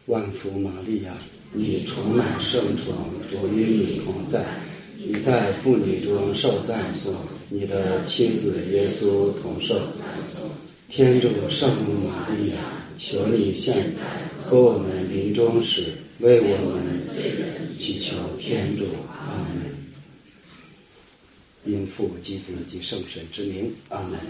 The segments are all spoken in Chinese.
万福玛利亚，你充满圣宠，主与你同在，你在妇女中受赞颂，你的亲子耶稣同受赞颂。天主圣母玛利亚，求你现在和我们临终时为我们罪人祈求天主。阿门。因父及子及圣神之名，阿门。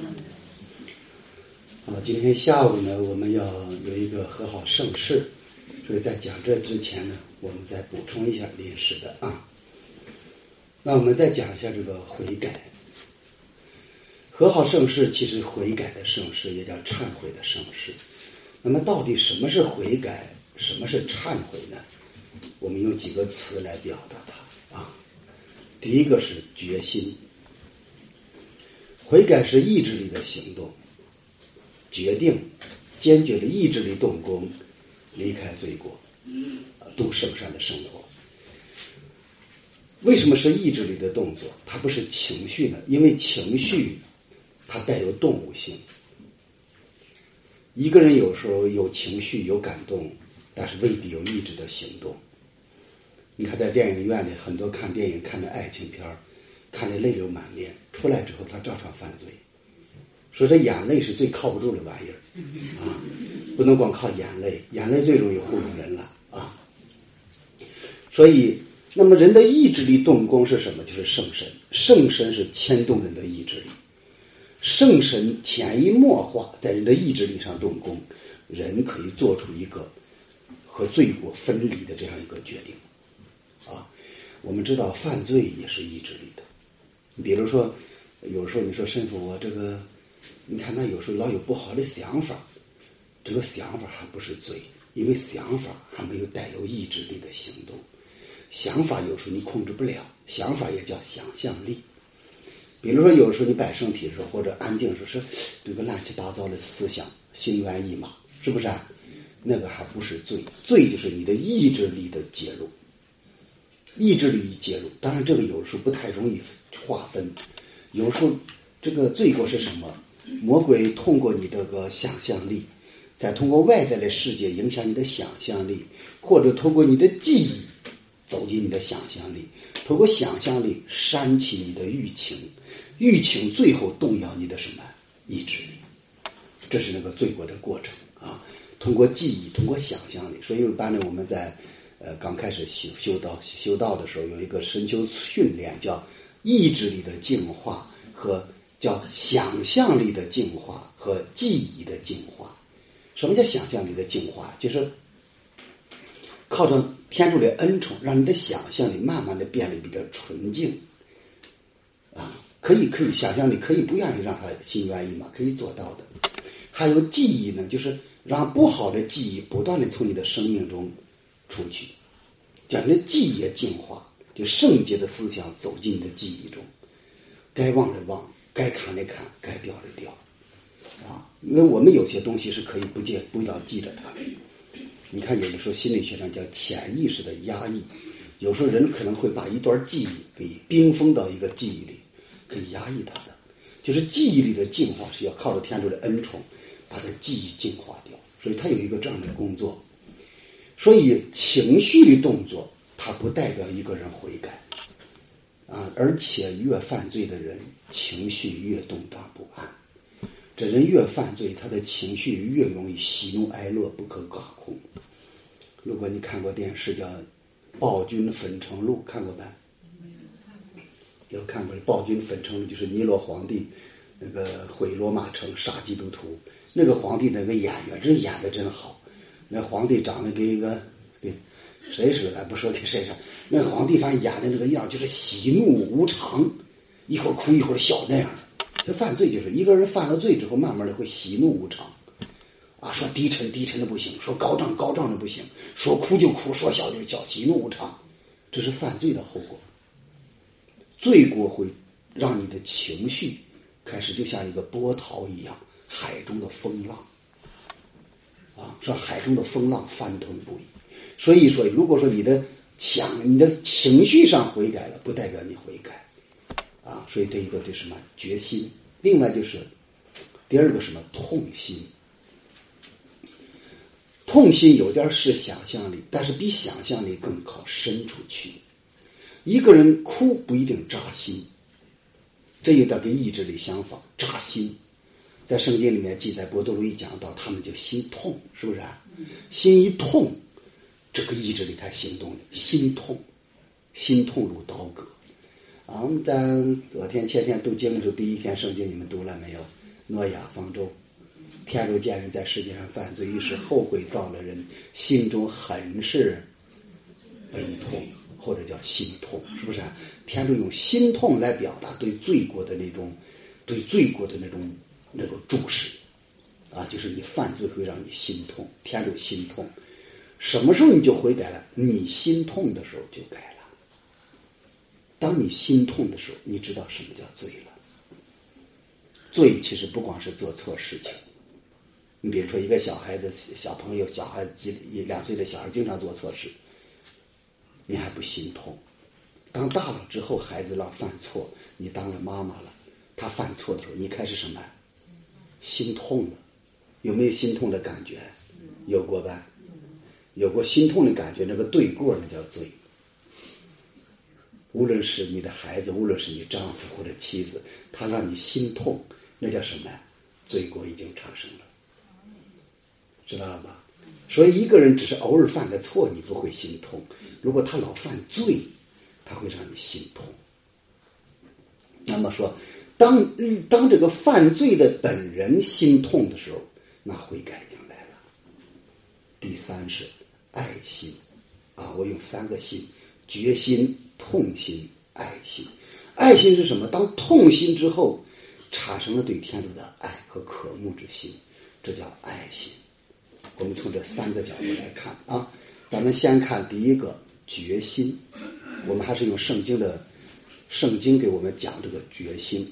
今天下午呢，我们要有一个和好圣事，所以在讲这之前呢，我们再补充一下临时的啊。那我们再讲一下这个悔改。和好圣事其实悔改的圣事，也叫忏悔的圣事。那么到底什么是悔改，什么是忏悔呢？我们用几个词来表达它啊。第一个是决心。悔改是意志力的行动，决定坚决的意志力动工，离开罪过，度圣善的生活。为什么是意志力的动作，它不是情绪呢？因为情绪它带有动物性。一个人有时候有情绪有感动，但是未必有意志的行动。你看在电影院里，很多看电影看着爱情片，看着泪流满面，出来之后他照常犯罪。说这眼泪是最靠不住的玩意儿啊，不能光靠眼泪，眼泪最容易糊弄人了啊。所以那么人的意志力动工是什么？就是圣神。圣神是牵动人的意志力，圣神潜移默化在人的意志力上动工，人可以做出一个和罪过分离的这样一个决定啊。我们知道犯罪也是意志力的。比如说有时候你说神父，我这个你看他有时候老有不好的想法，这个想法还不是罪，因为想法还没有带有意志力的行动。想法有时候你控制不了，想法也叫想象力。比如说有时候你摆圣体的时候，或者安静的时候，是这个乱七八糟的思想，心猿意马，是不是啊？那个还不是罪，罪就是你的意志力的揭露。意志力一揭露，当然这个有时候不太容易划分。有时候这个罪过是什么？魔鬼通过你这个想象力，再通过外在的世界影响你的想象力，或者通过你的记忆走进你的想象力，通过想象力煽起你的欲情，欲情最后动摇你的什么意志力。这是那个罪过的过程啊，通过记忆，通过想象力。所以一般呢，我们在刚开始修道的时候，有一个神修训练，叫意志力的净化和叫想象力的净化和记忆的净化。什么叫想象力的净化？就是靠着天主的恩宠，让你的想象力慢慢的变得比较纯净啊，可以想象力可以不愿意让它心猿意马，可以做到的。还有记忆呢，就是让不好的记忆不断的从你的生命中出去，将你的记忆也净化，就圣洁的思想走进你的记忆中，该忘的忘，该看的看，该掉的掉啊。因为我们有些东西是可以不要记着它的。你看有的时候心理学上叫潜意识的压抑，有时候人可能会把一段记忆给冰封到一个记忆里，可以压抑它的。就是记忆力的净化是要靠着天主的恩宠把它记忆净化掉，所以它有一个这样的工作。所以情绪的动作它不代表一个人悔改啊，而且越犯罪的人情绪越动荡不安，这人越犯罪，他的情绪越容易喜怒哀乐不可掌控。如果你看过电视叫《暴君粉城录》，看过吧？有看过。暴君粉城录就是尼罗皇帝那个毁罗马城杀基督徒，那个皇帝那个演员这演的真好。那皇帝长得给一个给谁似的，不说给谁似的，那个皇帝反正演的那个样就是喜怒无常，一会儿哭一会儿笑那样的。这犯罪就是一个人犯了罪之后，慢慢的会喜怒无常啊，说低沉的不行，说高涨的不行，说哭就哭，说笑就笑，喜怒无常，这是犯罪的后果。罪过会让你的情绪开始就像一个波涛一样，海中的风浪啊，说海中的风浪翻腾不已。所以说如果说你的情绪上悔改了，不代表你悔改啊。所以这一个就是什么决心，另外就是第二个什么痛心。 痛心有点是想象力，但是比想象力更靠深处去。一个人哭不一定扎心，这有点跟意志力相反，扎心。在圣经里面记载，伯多禄一讲到，他们就心痛，是不是啊？心一痛，这个意志力才行动的。心痛，心痛如刀割。我们在昨天前天读经的时候，第一篇圣经你们读了没有？诺亚方舟，天主见人在世界上犯罪，于是后悔造了人，心中很是悲痛，或者叫心痛，是不是啊？天主用心痛来表达对罪过的那种注视啊，就是你犯罪会让你心痛，天主心痛。什么时候你就悔改了？你心痛的时候就改了。当你心痛的时候，你知道什么叫罪了。罪其实不光是做错事情，你比如说一个小孩子、小朋友、小孩1-2岁的小孩经常做错事，你还不心痛。当大了之后，孩子老犯错，你当了妈妈了，他犯错的时候，你开始什么？心痛了。有没有心痛的感觉？有过吧？有过心痛的感觉，那个对过那叫罪。无论是你的孩子，无论是你丈夫或者妻子，他让你心痛，那叫什么呀？罪过已经产生了，知道了吧？所以一个人只是偶尔犯个错，你不会心痛。如果他老犯罪，他会让你心痛。那么说，当这个犯罪的本人心痛的时候，那悔改已经来了。第三是爱心啊，我用3个心：决心、痛心、爱心。爱心是什么？当痛心之后，产生了对天主的爱和渴慕之心，这叫爱心。我们从这3个角度来看啊，咱们先看第一个决心。我们还是用圣经给我们讲这个决心。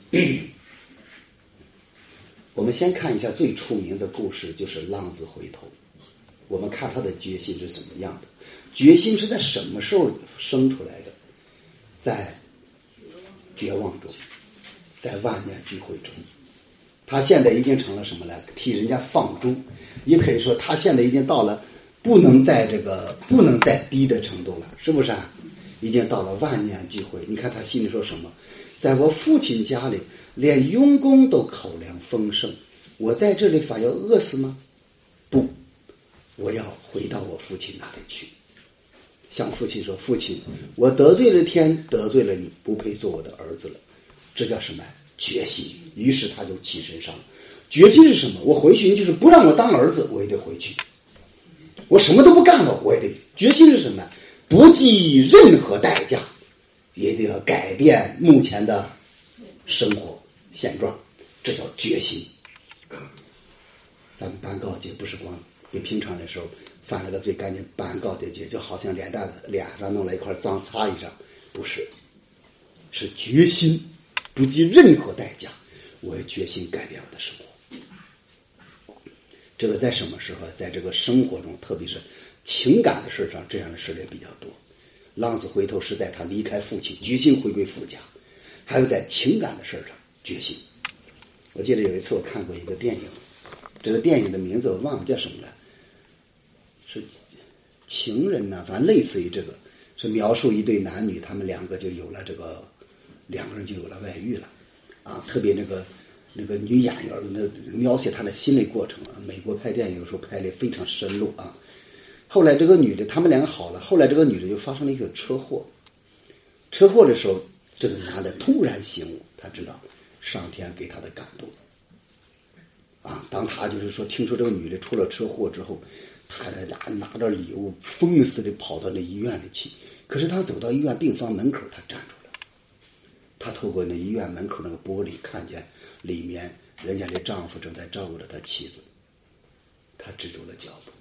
我们先看一下最出名的故事，就是浪子回头。我们看他的决心是什么样的。决心是在什么时候生出来的？在绝望中，在万年聚会中。他现在已经成了什么了？替人家放猪，也可以说他现在已经到了不能再低的程度了，是不是啊？已经到了万年聚会。你看他心里说什么？在我父亲家里，连佣工都口粮丰盛，我在这里反要饿死吗？不，我要回到我父亲那里去。向父亲说，父亲，我得罪了天，得罪了你，不配做我的儿子了。这叫什么？决心。于是他就起身上。决心是什么？我回去，就是不让我当儿子，我也得回去。我什么都不干了，我也得。决心是什么？不计任何代价，也得要改变目前的生活现状，这叫决心。咱们办告诫不是光你平常的时候犯了个罪，赶紧办告诫，就好像脸上弄了一块脏擦一下，不是，是决心，不计任何代价，我要决心改变我的生活。这个在什么时候？在这个生活中，特别是情感的事上，这样的事也比较多。浪子回头是在他离开父亲，决心回归父家，还有在情感的事上决心。我记得有一次我看过一个电影，这个电影的名字我忘了叫什么了，是情人呢，反正类似于这个，是描述一对男女，他们两个人就有了外遇了啊。特别那个女演员描写她的心理过程啊，美国拍电影有时候拍得非常深入啊。后来这个女的，他们两个好了，后来这个女的就发生了一个车祸。车祸的时候，这个男的突然醒悟，他知道上天给他的感动啊。当他就是说听说这个女的出了车祸之后，他拿着礼物疯似的跑到那医院里去。可是他走到医院病房门口，他站住了。他透过那医院门口那个玻璃，看见里面人家的丈夫正在照顾着他妻子。他止住了脚步，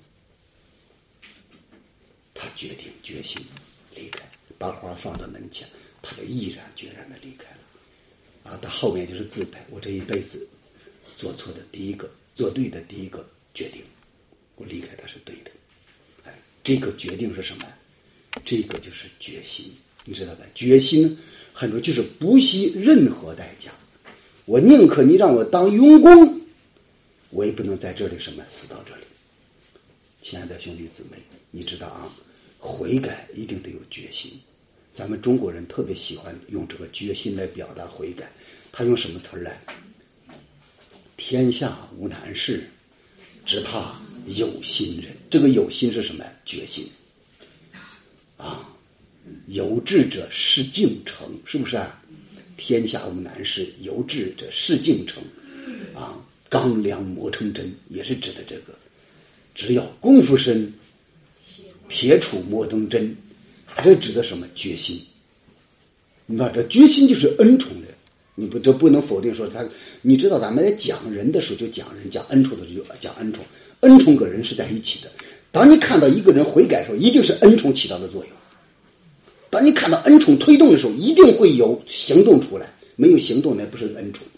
他决心离开，把花放到门前，他就毅然决然的离开了。啊，他后面就是自白，我这一辈子做对的第一个决定，我离开他是对的。哎，这个决定是什么？这个就是决心，你知道吧？决心很多就是不惜任何代价，我宁可你让我当佣工，我也不能在这里死到这里。 亲爱的兄弟姊妹，你知道啊，悔改一定得有决心。咱们中国人特别喜欢用这个决心来表达悔改，他用什么词儿来？天下无难事，只怕有心人。这个有心是什么？决心啊！有志者事竟成，是不是啊？天下无难事，有志者事竟成啊！钢梁磨成针，也是指的这个。只要功夫深，铁杵磨成针，这指的什么？决心。你看这决心就是恩宠的，这不能否定说他。你知道咱们在讲人的时候就讲人，讲恩宠的时候就讲恩宠，恩宠跟人是在一起的。当你看到一个人悔改的时候，一定是恩宠起到的作用。当你看到恩宠推动的时候，一定会有行动出来，没有行动那不是恩宠。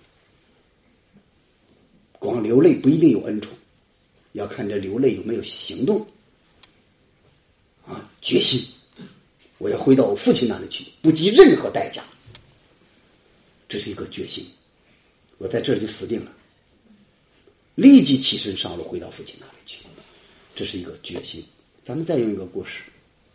光流泪不一定有恩宠，要看这流泪有没有行动啊，决心，我要回到我父亲那里去，不计任何代价，这是一个决心。我在这里就死定了，立即起身上路回到父亲那里去，这是一个决心。咱们再用一个故事，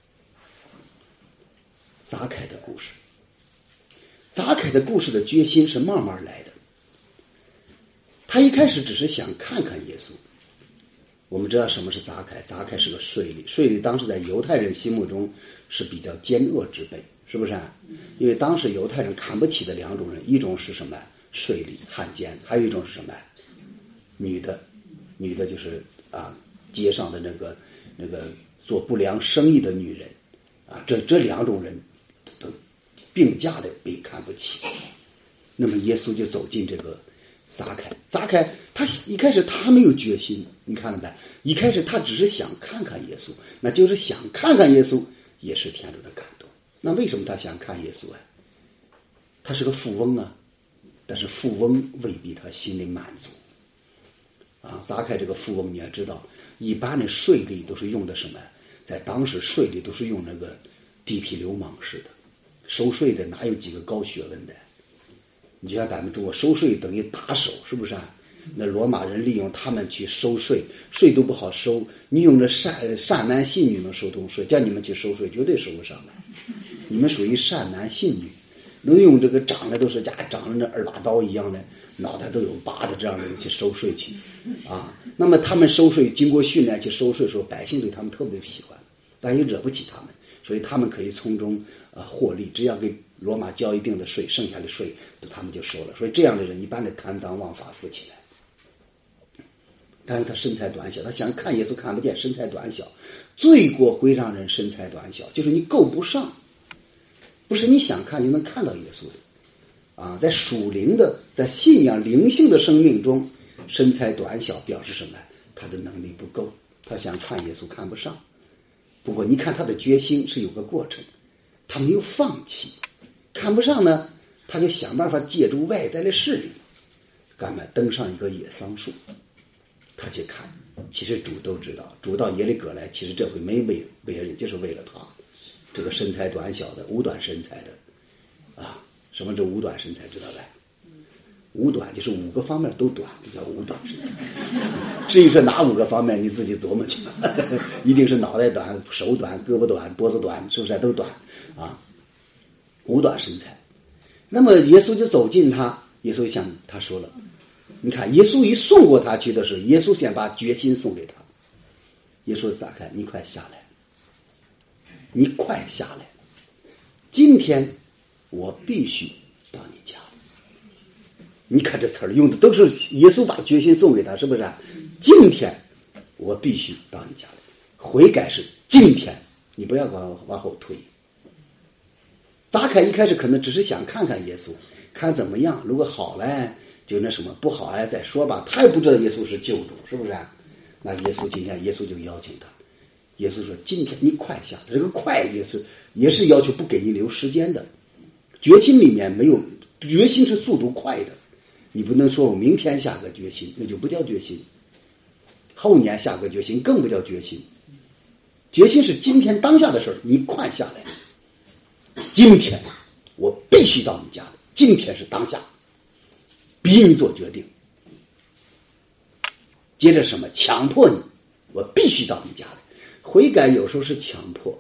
撒开的故事。撒开的故事的决心是慢慢来的，他一开始只是想看看耶稣。我们知道什么是撒开，撒开是个税吏，税吏当时在犹太人心目中是比较奸恶之辈，是不是啊？因为当时犹太人看不起的两种人，一种是什么？税吏汉奸，还有一种是什么？女的就是啊，街上的那个做不良生意的女人啊，这两种人都并驾的被看不起。那么耶稣就走进这个撒开，他一开始他没有决心，你看了没？一开始他只是想看看耶稣，那就是想看看耶稣，也是天主的感动。那为什么他想看耶稣啊？他是个富翁啊，但是富翁未必他心里满足啊。撒开这个富翁，你要知道，一般的税吏都是用的什么？在当时税吏都是用那个地痞流氓式的，收税的哪有几个高学问的？你就像咱们中国收税等于打手，是不是啊？那罗马人利用他们去收税，税都不好收，你用这善男信女能收动税，叫你们去收税绝对收不上来。你们属于善男信女，能用这个长得都是长得那2把刀一样的，脑袋都有疤的这样的人去收税去啊。那么他们收税经过训练去收税的时候，百姓对他们特别喜欢，但也惹不起他们，所以他们可以从中获利，只要给罗马交一定的税，剩下的税他们就收了。所以这样的人一般的贪赃枉法富起来。但是他身材短小，他想看耶稣看不见，身材短小。罪过会让人身材短小，就是你够不上，不是你想看就能看到耶稣的啊。在属灵的，在信仰灵性的生命中，身材短小表示什么？他的能力不够，他想看耶稣看不上。不过你看他的决心是有个过程，他没有放弃。看不上呢，他就想办法借助外在的势力，干嘛登上一个野桑树，他去看。其实主都知道，主到耶利哥来，其实这回没为别人，就是为了他这个身材短小的五短身材的啊。什么是五短身材知道吧？五短就是5个方面都短，叫五短身材。至于说哪5个方面，你自己琢磨去一定是脑袋短、手短、胳膊短、脖子短，是不是都短啊？五短身材。那么耶稣就走近他，耶稣向他说了，你看耶稣一送过他去的时候，耶稣先把决心送给他。耶稣撒开，你快下来，你快下来，今天我必须到你家。你看这词儿用的都是耶稣把决心送给他，是不是啊？今天我必须到你家来。悔改是今天，你不要往后推。撒开一开始可能只是想看看耶稣，看怎么样，如果好嘞就那什么，不好再说吧。他也不知道耶稣是救主，是不是啊？那耶稣今天耶稣就邀请他，耶稣说今天你快下。这个快耶稣也是要求不给你留时间的，决心里面没有，决心是速度快的。你不能说我明天下个决心，那就不叫决心，后年下个决心更不叫决心。决心是今天当下的事儿，你快下来。今天我必须到你家，今天是当下，逼你做决定。接着什么？强迫你我必须到你家来。悔改有时候是强迫，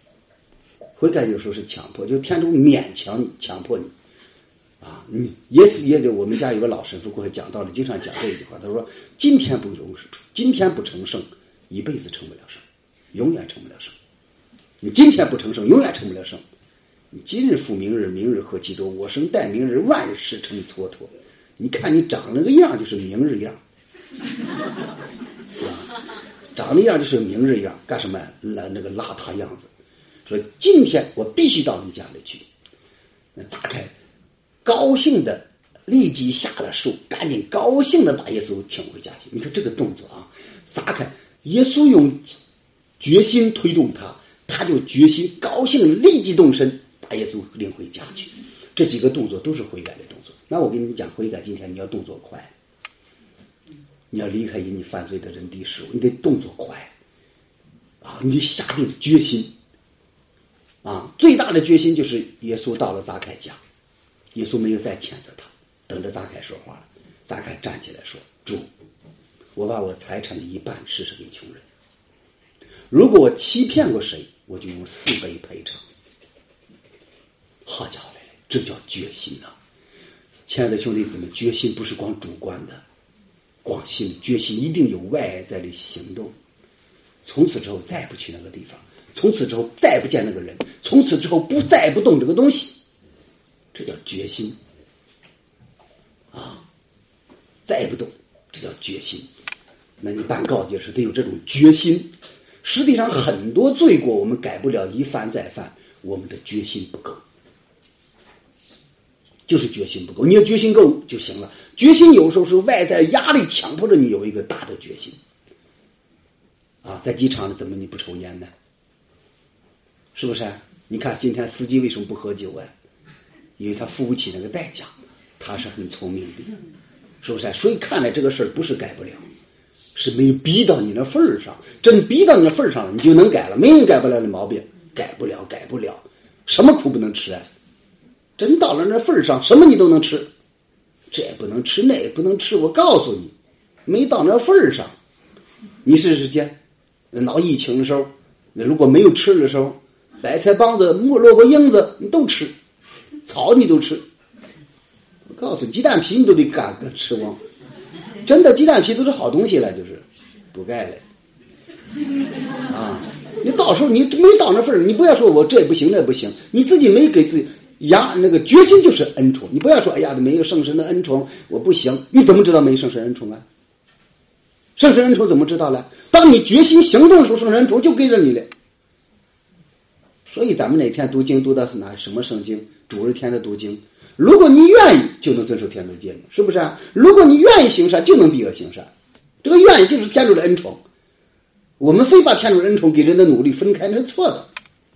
就天主勉强你，强迫你啊！你也就我们家有个老神父过来讲道理，经常讲这一句话，他说：今天不成圣，一辈子成不了圣，永远成不了圣。你今天不成圣，永远成不了圣。你今日复明日，明日何其多，我生待明日，万事成蹉跎。你看你长那个样就是明日样，长那样就是明日样，干什么？那个邋遢样子。说今天我必须到你家里去。那撒该高兴的立即下了树，赶紧高兴的把耶稣请回家去。你看这个动作啊，撒该耶稣用决心推动他就决心高兴立即动身把耶稣领回家去。这几个动作都是悔改的动作。那我跟你们讲，悔改今天你要动作快，你要离开引你犯罪的人地事物，你得动作快啊！你得下定决心啊！最大的决心就是耶稣到了撒该家，耶稣没有再谴责他，等着撒该说话了。撒该站起来说：主，我把我财产的一半施舍给穷人，如果我欺骗过谁，我就用4倍赔偿。好家伙嘞，这叫决心呐！亲爱的兄弟姊妹，决心不是光主观的，光心决心一定有外在的行动。从此之后再不去那个地方，从此之后再不见那个人，从此之后再不动这个东西，这叫决心啊！再不动，这叫决心。那你办告解是得有这种决心。实际上很多罪过我们改不了，一犯再犯，我们的决心不够，就是决心不够。你要决心够就行了。决心有时候是外在压力强迫着你有一个大的决心啊！在机场里怎么你不抽烟呢？是不是？你看今天司机为什么不喝酒啊？因为他付不起那个代价，他是很聪明的，是不是？所以看来这个事儿不是改不了，是没有逼到你那份儿上。真逼到你那份儿上了，你就能改了。没人改不了的毛病，改不了，什么苦不能吃啊？真到了那份儿上，什么你都能吃，这也不能吃，那也不能吃。我告诉你，没到那份儿上，你试试去。闹疫情的时候，如果没有吃的时候，白菜帮子、萝卜缨子你都吃，草你都吃。我告诉你，鸡蛋皮你都得干吃光。真的，鸡蛋皮都是好东西了，就是不盖了啊！你到时候你没到那份儿，你不要说我这不行那不行，你自己没给自己那个决心就是恩宠。你不要说哎呀没有圣神的恩宠我不行，你怎么知道没圣神恩宠啊？圣神恩宠怎么知道了？当你决心行动的时候，圣神恩宠就给着你了。所以咱们哪天读经读到哪什么圣经，主日天的读经，如果你愿意就能遵守天主诫命，是不是啊？如果你愿意行善就能避恶行善，这个愿意就是天主的恩宠。我们非把天主的恩宠给人的努力分开，那是错的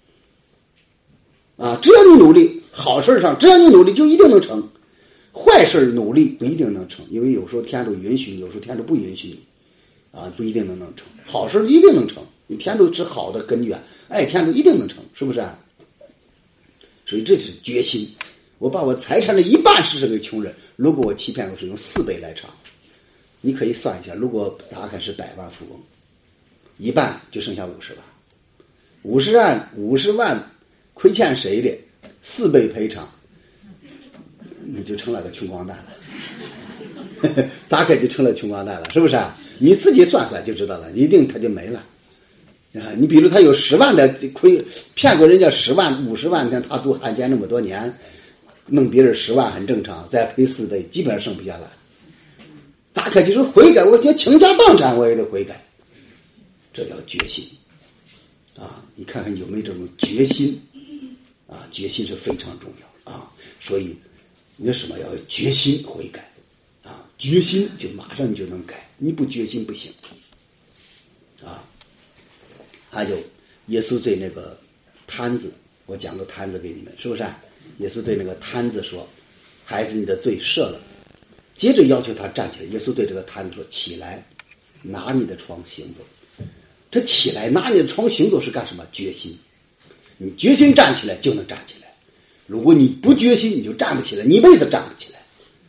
啊！只要你努力，好事上只要你努力就一定能成，坏事努力不一定能成，因为有时候天主允许你，有时候天主不允许你啊，不一定能成。好事一定能成，你天主是好的根源，爱天主一定能成，是不是啊？所以这是决心。我把我财产的一半施舍给穷人，如果我欺骗我是用4倍来偿。你可以算一下，如果撒该是100万富翁，一半就剩下50万，50万亏欠谁的4倍赔偿，你就成了个穷光蛋了。撒该就成了穷光蛋了，是不是啊？你自己算算就知道了，一定他就没了啊！你比如他有10万的骗过人家10万、50万，像他读汉奸那么多年，弄别人10万很正常，再赔4倍，基本上剩不下来。撒该就是悔改，我倾家荡产我也得悔改，这叫决心啊！你看看有没有这种决心啊？决心是非常重要啊！所以你什么要有决心悔改啊？决心就马上你就能改，你不决心不行啊！还有耶稣对那个摊子，我讲个摊子给你们，是不是啊？耶稣对那个摊子说：“孩子，你的罪赦了。”接着要求他站起来。耶稣对这个摊子说：“起来，拿你的床行走。”这起来拿你的床行走是干什么？决心。你决心站起来就能站起来，如果你不决心你就站不起来，你一辈子站不起来。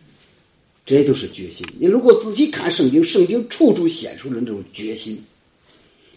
这都是决心。你如果仔细看圣经，圣经处处显出了这种决心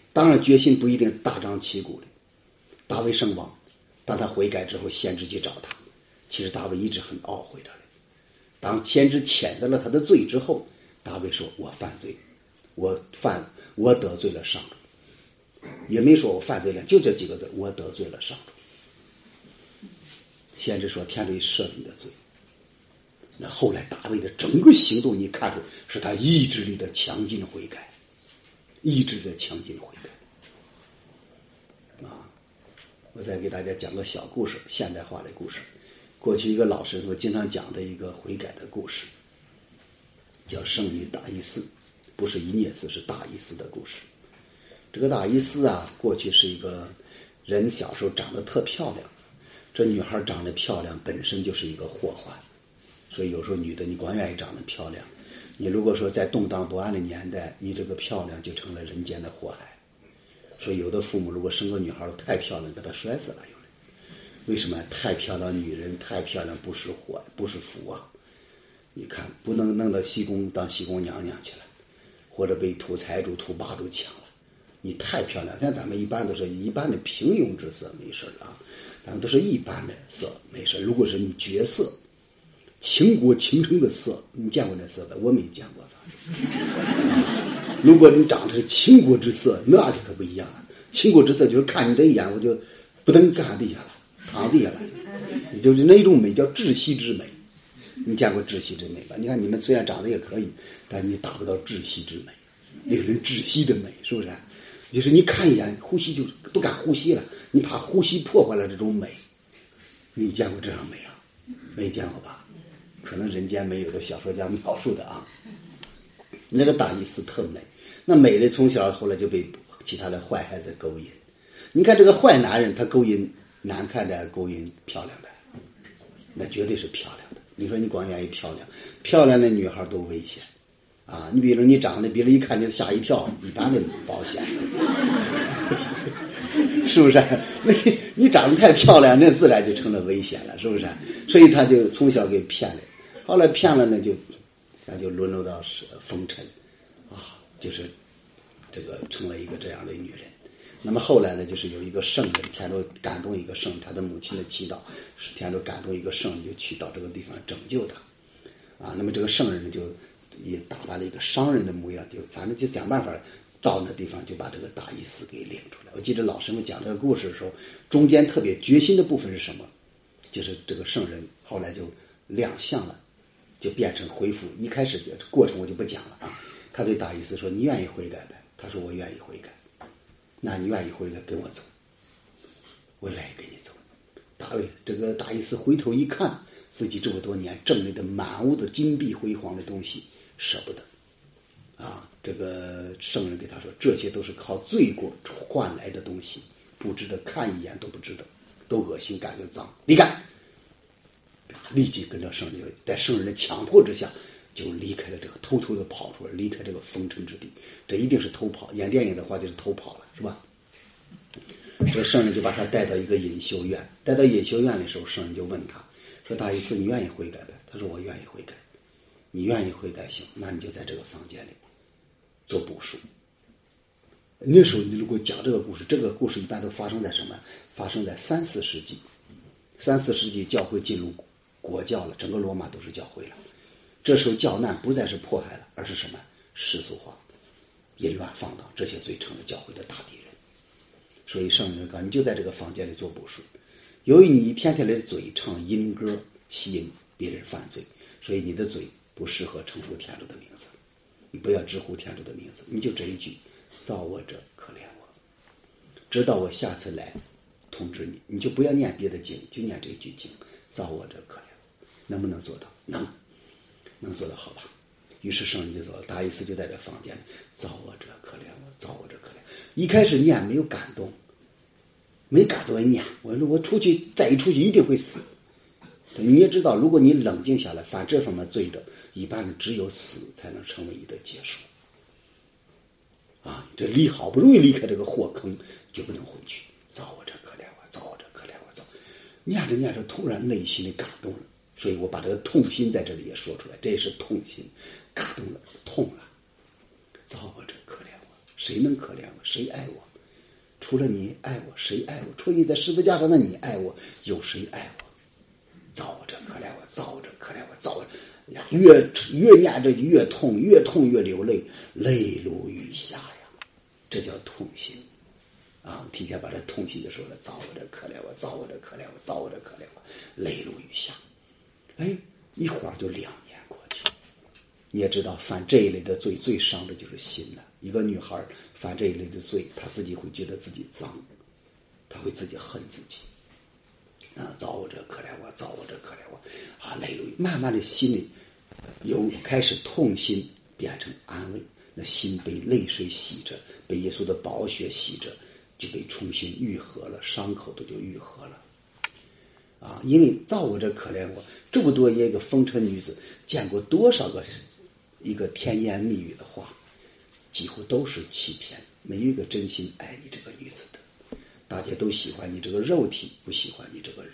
当然决心不一定大张旗鼓的。大卫圣王当他悔改之后，先知去找他，其实大卫一直很懊悔着的。当先知谴责了他的罪之后，大卫说，我犯罪，我得罪了上主，也没说我犯罪了，就这几个字，我得罪了上主。先知说，天主赦你的罪。那后来大卫的整个行动，你看出是他意志力的强劲悔改，意志的强劲悔改。我再给大家讲个小故事，现代化的故事。过去一个老师傅经常讲的一个悔改的故事，叫圣女大伊斯，不是伊涅斯，是大伊斯的故事。这个大伊斯啊，过去是一个人小时候长得特漂亮，这女孩长得漂亮本身就是一个祸患，所以有时候女的你光愿意长得漂亮，你如果说在动荡不安的年代，你这个漂亮就成了人间的祸害。所以有的父母如果生个女孩太漂亮，给她摔死了。有的为什么太漂亮女人太漂亮不是祸不是福啊？你看不能弄到西宫当西宫娘娘去了，或者被土财主土霸主抢了。你太漂亮，像咱们一般都是一般的平庸之色没事啊，咱们都是一般的色没事。如果是你绝色倾国倾城的色，你见过那色的？我没见过。如果你长得是倾国之色，那就可不一样了。倾国之色就是看你这一眼，我就不能干地下了，躺地下了。也就是那种美叫窒息之美。你见过窒息之美吧？你看你们虽然长得也可以，但你达不到窒息之美，令人窒息的美，是不是？就是你看一眼，呼吸就不敢呼吸了，你怕呼吸破坏了这种美。你见过这样美啊？没见过吧？可能人间没有的小说家描述的啊。那个大伊斯特美，那美的从小后来就被其他的坏孩子勾引。你看这个坏男人，他勾引难看的，勾引漂亮的，那绝对是漂亮的。你说你光愿意漂亮，漂亮的女孩都危险啊！你比如你长得，别人一看就吓一跳，一般的保险，是不是？那你长得太漂亮，那自然就成了危险了，是不是？所以他就从小给骗了，后来骗了呢，那就沦落到风尘啊，就是这个成了一个这样的女人。那么后来呢，就是有一个圣人，天主感动一个圣人，他的母亲的祈祷是天主感动一个圣人，就去到这个地方拯救他啊。那么这个圣人呢，就也打扮了一个商人的模样，就反正就想办法到那地方就把这个大伊斯给领出来。我记得老师们讲这个故事的时候，中间特别决心的部分是什么？就是这个圣人后来就亮相了，就变成恢复。一开始过程我就不讲了啊。他对大伊斯说：“你愿意悔改呗？”他说：“我愿意悔改。”那你愿意悔改，跟我走，我愿意跟你走。这个大伊斯回头一看，自己这么多年挣来的满屋的金碧辉煌的东西，舍不得啊。这个圣人给他说，这些都是靠罪过换来的东西，不值得看一眼，都不值得，都恶心，感觉脏，离开。立即跟着圣人，在圣人的强迫之下，就离开了这个，偷偷的跑出来，离开这个风尘之地。这一定是偷跑，演电影的话就是偷跑了，是吧？这个圣人就把他带到一个隐修院，带到隐修院的时候，圣人就问他说：“大伊斯，你愿意悔改呗？”他说：“我愿意悔改。”你愿意悔改行，那你就在这个房间里做补赎。那时候你如果讲这个故事，这个故事一般都发生在什么？发生在3、4世纪。3、4世纪教会进入国教了，整个罗马都是教会了。这时候教难不再是迫害了，而是什么？世俗化、淫乱放荡，这些罪成了教会的大敌人。所以圣人说，你就在这个房间里做补赎。由于你一天天的嘴唱淫歌，吸引别人犯罪，所以你的嘴不适合称呼天主的名字。你不要直呼天主的名字，你就这一句：造我者可怜我，直到我下次来通知你。你就不要念别的经，就念这句经：造我者可怜我。能不能做到？能做到，好吧。于是圣人就走了，大伊斯就在这房间里：造我者可怜我，造我者可怜。一开始念没有感动，没感动也念，我出去再一出去一定会死。你也知道，如果你冷静下来，犯这方面罪的，一般只有死才能成为你的结束。啊，这好不容易离开这个祸坑，就不能回去。造我者可怜我，造我者可怜我，造。念着念着，突然内心里感动了，所以我把这个痛心在这里也说出来，这也是痛心，感动了，痛了。造我者可怜我， 谁能可怜我？谁爱我？除了你爱我，谁爱我？除了你在十字架上的你爱我，有谁爱我？造着可怜我，造着可怜我，造着呀！越念着越痛，越痛越流泪，泪如雨下呀！这叫痛心啊！提前把这痛心就说了，造着可怜我，造着可怜我，造着可怜我，泪如雨下。哎，一会儿就2年过去。你也知道，犯这一类的罪最伤的就是心了。一个女孩犯这一类的罪，她自己会觉得自己脏，她会自己恨自己。造我者可怜我，造我者可怜我啊！泪如雨，慢慢的心里由开始痛心变成安慰，那心被泪水洗着，被耶稣的宝血洗着，就被重新愈合了，伤口都就愈合了。啊，因为造我者可怜我，这么多一个风尘女子，见过多少个一个甜言蜜语的话，几乎都是欺骗，没有一个真心爱你这个女子的。大家都喜欢你这个肉体，不喜欢你这个人，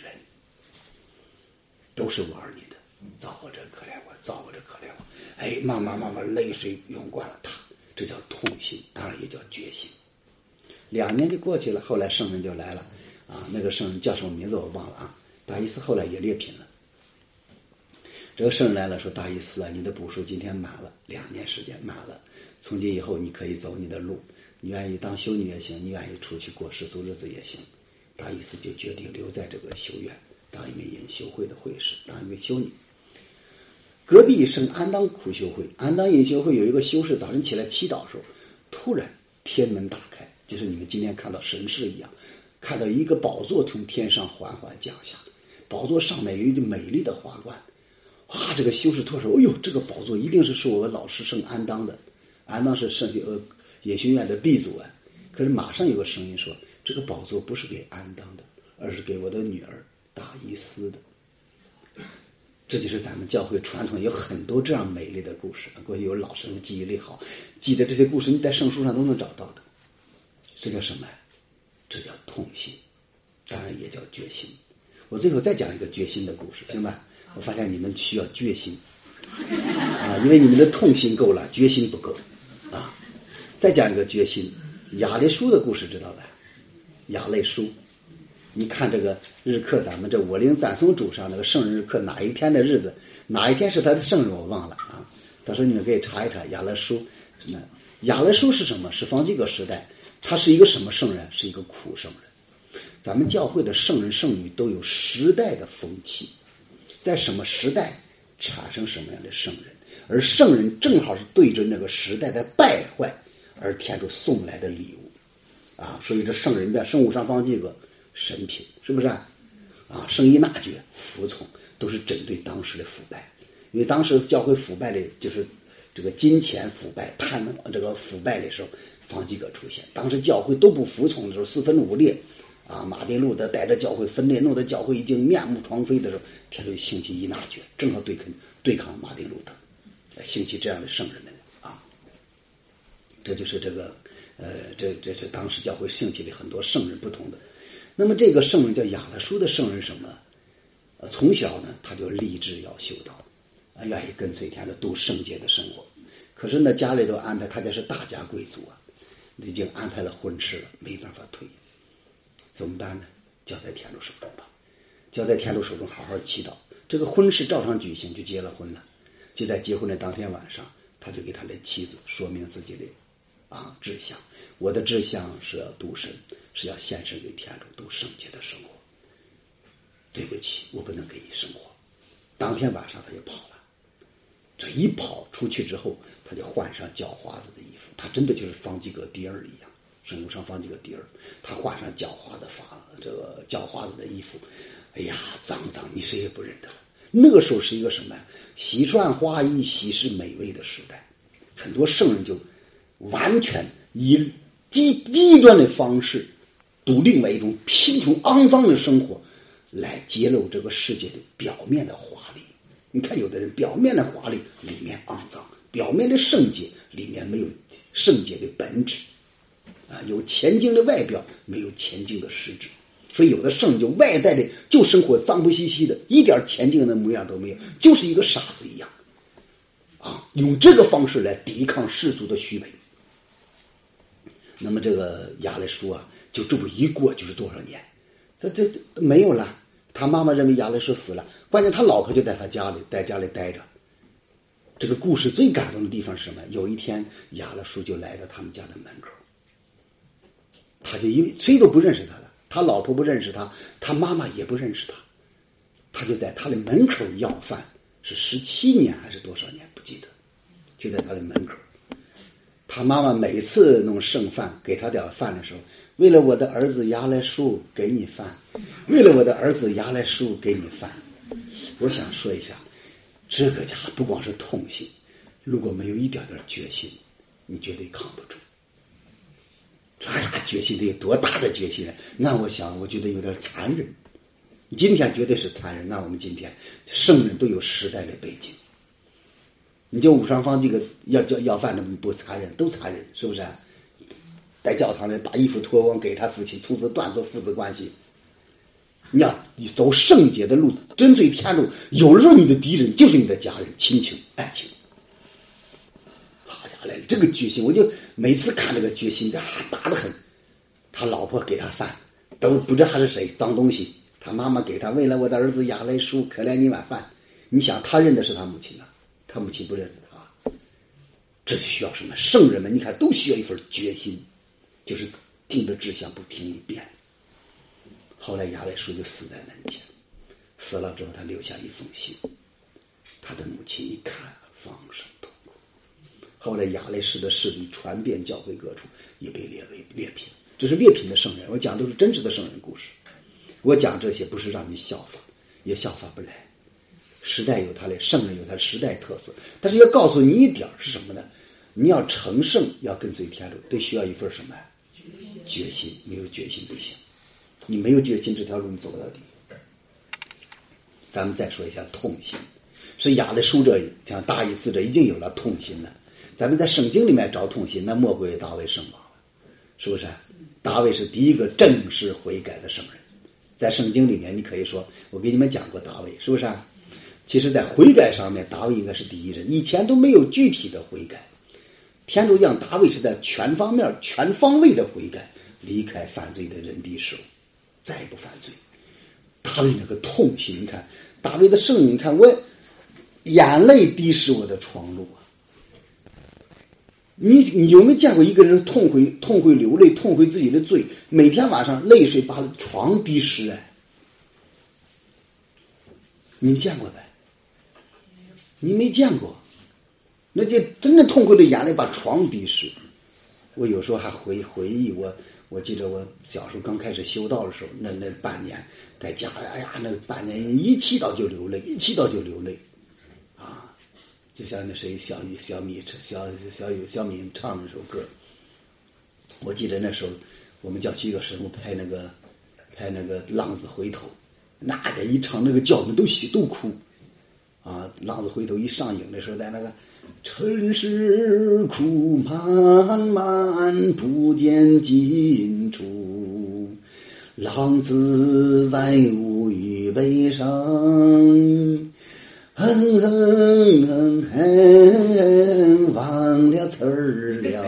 都是玩你的。造我者可怜我，造我者可怜我。哎，慢慢泪水涌灌了他，这叫痛心，当然也叫决心。2年就过去了，后来圣人就来了啊，那个圣人叫什么名字我忘了啊。大祭司后来也劣品了。这个圣人来了，说大祭司啊，你的补赎今天满了，2年时间满了，从今以后你可以走你的路。你愿意当修女也行，你愿意出去过世俗日子也行。大祭司就决定留在这个修院，当一名隐修会的会士，当一名修女。隔壁圣安当苦修会，安当隐修会有一个修士，早晨起来祈祷的时候，突然天门打开，就是你们今天看到神事一样，看到一个宝座从天上缓缓降下，宝座上面有一个美丽的花冠。哇，这个修士突然说：“哎呦，这个宝座一定是我老师圣安当的。”安当是圣隐修院的闭祖啊。可是马上有个声音说，这个宝座不是给安当的，而是给我的女儿大祭司的。这就是咱们教会传统有很多这样美丽的故事。过去有老师记忆力好，记得这些故事你在圣书上都能找到的。这叫什么？这叫痛心，当然也叫决心。我最后再讲一个决心的故事，行吧？我发现你们需要决心啊，因为你们的痛心够了，决心不够啊。再讲一个决心，亚类书的故事知道吧？亚类书，你看这个日课，咱们这我灵赞颂主上那个圣日课哪一天的日子，哪一天是他的圣日我忘了啊。到时候你们可以查一查亚类书。亚类书是什么？是方济各时代，他是一个什么圣人？是一个苦圣人。咱们教会的圣人圣女都有时代的风气，在什么时代产生什么样的圣人，而圣人正好是对准那个时代的败坏而天主送来的礼物啊。所以这圣人的圣物上方济各神品，是不是啊？圣依纳爵服从，都是针对当时的腐败。因为当时教会腐败的就是这个金钱腐败、贪这个腐败的时候，方济各出现。当时教会都不服从的时候，四分五裂啊，马丁路德带着教会分裂，弄得教会已经面目疮痍的时候，天主兴起依纳爵，正好对抗马丁路德，兴起这样的圣人们啊。这就是这个这是当时教会兴起的很多圣人不同的。那么这个圣人叫亚勒书的圣人什么？从小呢他就立志要修道，愿意跟随天主度圣洁的生活。可是呢家里头安排，他家是大家贵族啊，已经安排了婚事了，没办法退。怎么办呢？交在天主手中吧，交在天主手中，好好祈祷。这个婚事照常举行，就结了婚了。就在结婚的当天晚上，他就给他的妻子说明自己的志向。我的志向是要度神，是要献身给天主，度圣洁的生活。对不起，我不能给你生活。当天晚上他就跑了。这一跑出去之后，他就换上叫花子的衣服，他真的就是方济各第二一样。圣母上方济各第二，他换上叫花的这个叫花子的衣服，哎呀，脏，你谁也不认得。那个时候是一个什么？喜涮花衣，喜事美味的时代，很多圣人就完全以极端的方式，度另外一种贫穷肮脏的生活，来揭露这个世界的表面的华丽。你看，有的人表面的华丽，里面肮脏；表面的圣洁，里面没有圣洁的本质。有前进的外表，没有前进的实质。所以有的圣人就外在的就生活脏不兮兮的，一点前进的模样都没有，就是一个傻子一样，用这个方式来抵抗世俗的虚伪。 那么这个亚勒书啊，就这么一过就是多少年，这没有了。他妈妈认为亚勒书死了，关键他老婆就在家里待着。这个故事最感动的地方是什么？有一天亚勒书就来到他们家的门口，他就因为谁都不认识他了，他老婆不认识他，他妈妈也不认识他，他就在他的门口要饭，是17年还是多少年不记得，就在他的门口。他妈妈每次弄剩饭给他点饭的时候，为了我的儿子亚勒书给你饭，为了我的儿子亚勒书给你饭。我想说一下，这个家不光是痛心，如果没有一点点决心，你绝对扛不住。哎呀，决心得有多大的决心呢？那我觉得有点残忍。今天绝对是残忍。那我们今天圣人都有时代的背景，你就武双方这个要饭的不残忍，都残忍，是不是？在教堂里把衣服脱光给他父亲，从此断绝父子关系。你要走圣洁的路，真罪天路，有的时候你的敌人就是你的家人、亲情、爱情。好家伙来了，这个决心，我就每次看这个决心大得很。他老婆给他饭都不知道他是谁，脏东西。他妈妈给他，为了我的儿子亚勒书，可怜你碗饭。你想他认的是他母亲啊，他母亲不认识他。这需要什么？圣人们你看都需要一份决心，就是定的志向不轻易变。后来亚勒书就死在门前，死了之后他留下一封信，他的母亲一看放声痛哭。后来亚勒书的事迹传遍教会各处，也被列为劣品。这是劣品的圣人，我讲都是真实的圣人故事。我讲这些不是让你效仿，也效仿不来。时代有它的圣人有他的时代特色，但是要告诉你一点是什么呢？你要成圣，要跟随天路，得需要一份什么？决心。没有决心不行，你没有决心，这条路你走不到底。咱们再说一下痛心，是亚勒书这像大祭司这已经有了痛心了。咱们在圣经里面找痛心，那莫过于大卫圣王了，是不是？大卫是第一个正式悔改的圣人。在圣经里面，你可以说，我给你们讲过大卫，是不是？其实在悔改上面，大卫应该是第一人，以前都没有具体的悔改。天主让大卫是在全方面、全方位的悔改，离开犯罪的人地手，再不犯罪。大卫那个痛心，你看大卫的圣人，你看我眼泪滴湿我的床褥啊。你有没有见过一个人痛悔流泪，痛悔自己的罪，每天晚上泪水把床滴湿？哎，你们见过呗？你没见过，那就真正痛悔的眼泪把床滴湿。我有时候还回忆我记得我小时候刚开始修道的时候，那半年在家，哎呀，那半年一祈祷就流泪，啊，就像那谁小敏唱那首歌。我记得那时候我们教区一个神父拍那个浪子回头，那个一唱那个教们都哭啊！浪子回头一上映的时候，在那个尘世苦漫漫不见尽处，浪子在无语悲伤，忘了词儿了。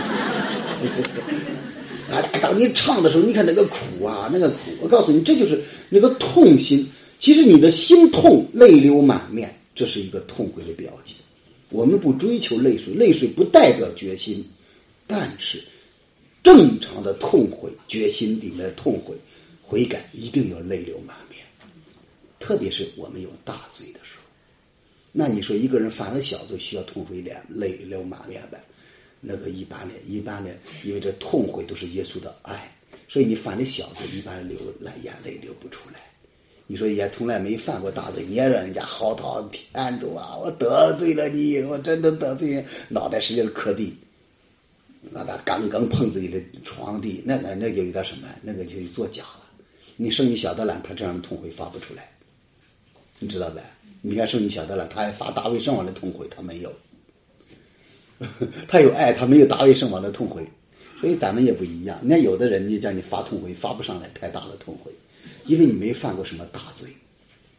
当你唱的时候，你看那个苦啊，我告诉你，这就是那个痛心。其实你的心痛，泪流满面，这是一个痛悔的表现。我们不追求泪水，泪水不代表决心，但是正常的痛悔，决心里面的痛悔、悔改，一定要泪流满面。特别是我们有大罪的时候，那你说一个人犯了小罪，需要痛悔泪流满面呗？那个一般的，因为这痛悔都是耶稣的爱，所以你犯的小罪，一般眼泪流不出来。你说也从来没犯过大罪，你也让人家嚎啕天主啊，我得罪了你，我真的得罪你，脑袋使劲磕地，那他刚碰自己的床地，那就有点什么，那个就作假了。你圣女小德兰，他这样的痛悔发不出来，你知道呗？你看圣女小德兰，他还发大卫圣王的痛悔，他没有。他有爱，他没有大卫圣王的痛悔，所以咱们也不一样。那有的人你叫你发痛悔，发不上来太大的痛悔，因为你没犯过什么大罪，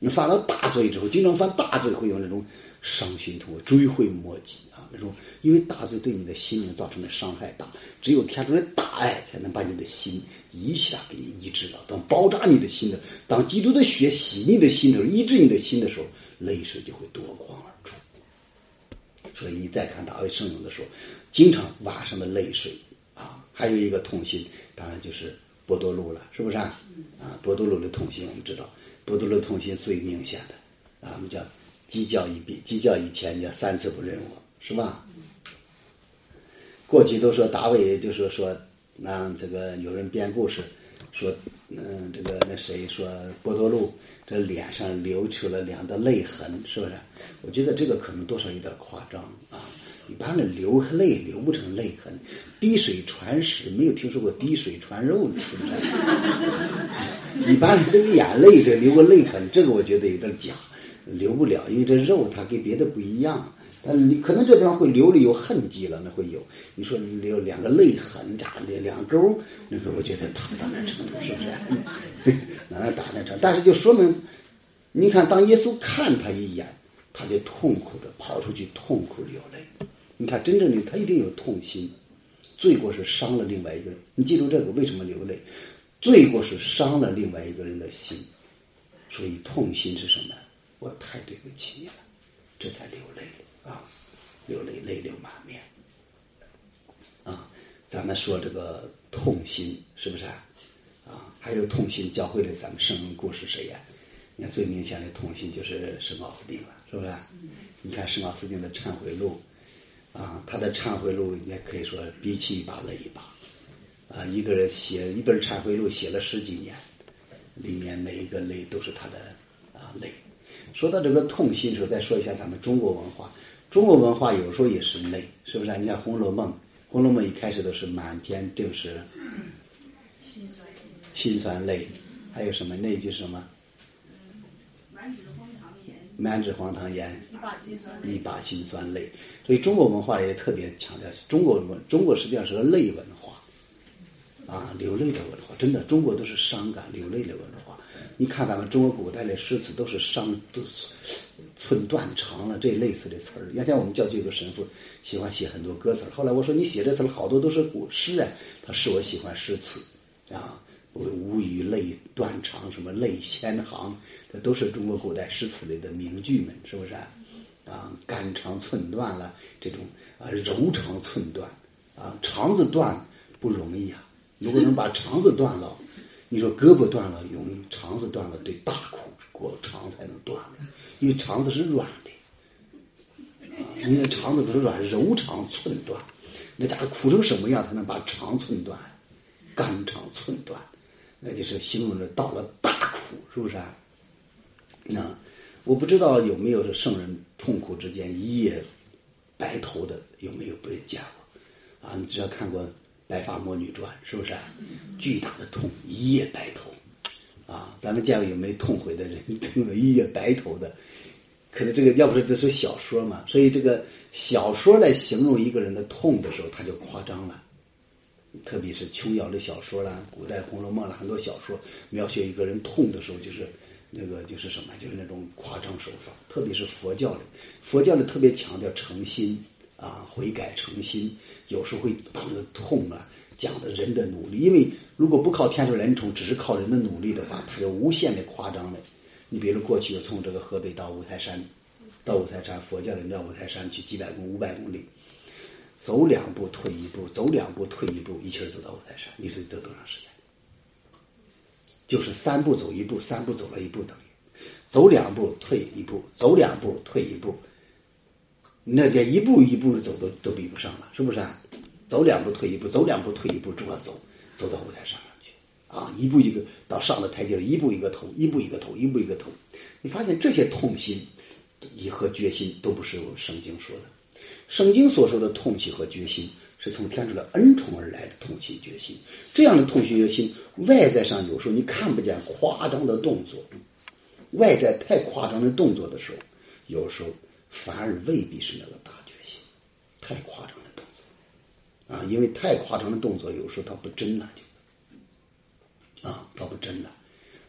你犯了大罪之后，经常犯大罪会有那种伤心痛，追悔莫及啊，那种因为大罪对你的心灵造成的伤害大，只有天主的大爱才能把你的心一下给你医治了。当包扎你的心的，当基督的血洗你的心的时候，医治你的心的时候，泪水就会夺光而出。所以你再看大卫圣咏的时候，经常晚上的泪水啊，还有一个痛心，当然就是伯多禄了，是不是啊？伯多禄的痛心我们知道，伯多禄的痛心最明显的啊，我们叫鸡叫一笔，鸡叫以前叫3次不认我，是吧？过去都说大卫就是说，这个有人编故事说，这个那谁说伯多禄这脸上流出了2道泪痕，是不是？我觉得这个可能多少有点夸张啊。一般的流泪流不成泪痕，滴水传石，没有听说过滴水传肉呢，是不是？一般这个眼泪这流个泪痕，这个我觉得有点假，流不了，因为这肉它跟别的不一样。但你可能这地方会流里有痕迹了，那会有。你说流2个泪痕，这2沟，那个我觉得达不到那程度，是不是？哪达那程度？但是就说明，你看，当耶稣看他一眼，他就痛苦的跑出去，痛苦流泪。你看，真正的他一定有痛心，罪过是伤了另外一个人。你记住这个，为什么流泪？罪过是伤了另外一个人的心，所以痛心是什么？我太对不起你了，这才流泪啊，流泪，泪流满面啊。咱们说这个痛心是不是啊？还有痛心教会了咱们圣人故事谁呀？你看最明显的痛心就是圣奥斯定了，是不是？你看圣奥斯定的忏悔录啊，他的忏悔录也可以说比起一把泪一把啊。一个人写一本忏悔录写了10几年，里面每一个泪都是他的泪。说到这个痛心的时候，再说一下咱们中国文化。中国文化有时候也是泪，是不是？你看《红楼梦》，《红楼梦》一开始都是满篇正是辛酸泪，还有什么那句什么？满纸荒唐言，一把辛酸泪。所以中国文化也特别强调，中国实际上是个泪文化啊，流泪的文化。真的，中国都是伤感流泪的文化。你看咱们中国古代的诗词都是都寸断肠了，这类似的词儿。原先我们教区有个神父喜欢写很多歌词，后来我说你写这词儿好多都是古诗啊，他是我喜欢诗词啊。无语泪断肠，什么泪千行，这都是中国古代诗词里的名句们，是不是啊？肝肠寸断了，这种柔肠寸断啊，肠子断不容易啊。如果能把肠子断了，你说胳膊断了容易，肠子断了对大苦，过肠才能断了，因为肠子是软的你的肠子不是软，柔肠寸断，那家伙苦成什么样才能把肠寸断？肝肠寸断。那就是形容着到了大苦，是不是啊？我不知道有没有圣人痛苦之间一夜白头的，有没有被见过啊？你只要看过《白发魔女传》，是不是啊？巨大的痛，一夜白头啊！咱们见过有没有痛悔的人，一夜白头的？可能这个要不是这是小说嘛，所以这个小说来形容一个人的痛的时候，他就夸张了。特别是琼瑶的小说啦，古代《红楼梦》啦，很多小说描写一个人痛的时候，就是那个就是什么，就是那种夸张手法。特别是佛教里特别强调诚心啊，悔改诚心，有时候会把那个痛讲的人的努力，因为如果不靠天授人宠，只是靠人的努力的话，它有无限的夸张的。你比如过去从这个河北到五台山，佛教人到五台山去几百公500公里。走2步退1步，走2步退1步，一气儿走到五台山，你说得多长时间？就是3步走1步，3步走了1步等于走2步退1步，走2步退1步，那连一步一步走都比不上了，是不是啊？走2步退1步，走2步退1步，主要走到五台山上去啊，一步一个到上了台阶，一步一个头，一步一个头，一步一个头。你发现这些痛心和决心都不是我圣经说的。圣经所说的痛心和决心是从天主的恩宠而来的痛心决心，这样的痛心决心外在上有时候你看不见夸张的动作，外在太夸张的动作的时候，有时候反而未必是那个大决心。太夸张的动作因为太夸张的动作有时候它不真了，它不真了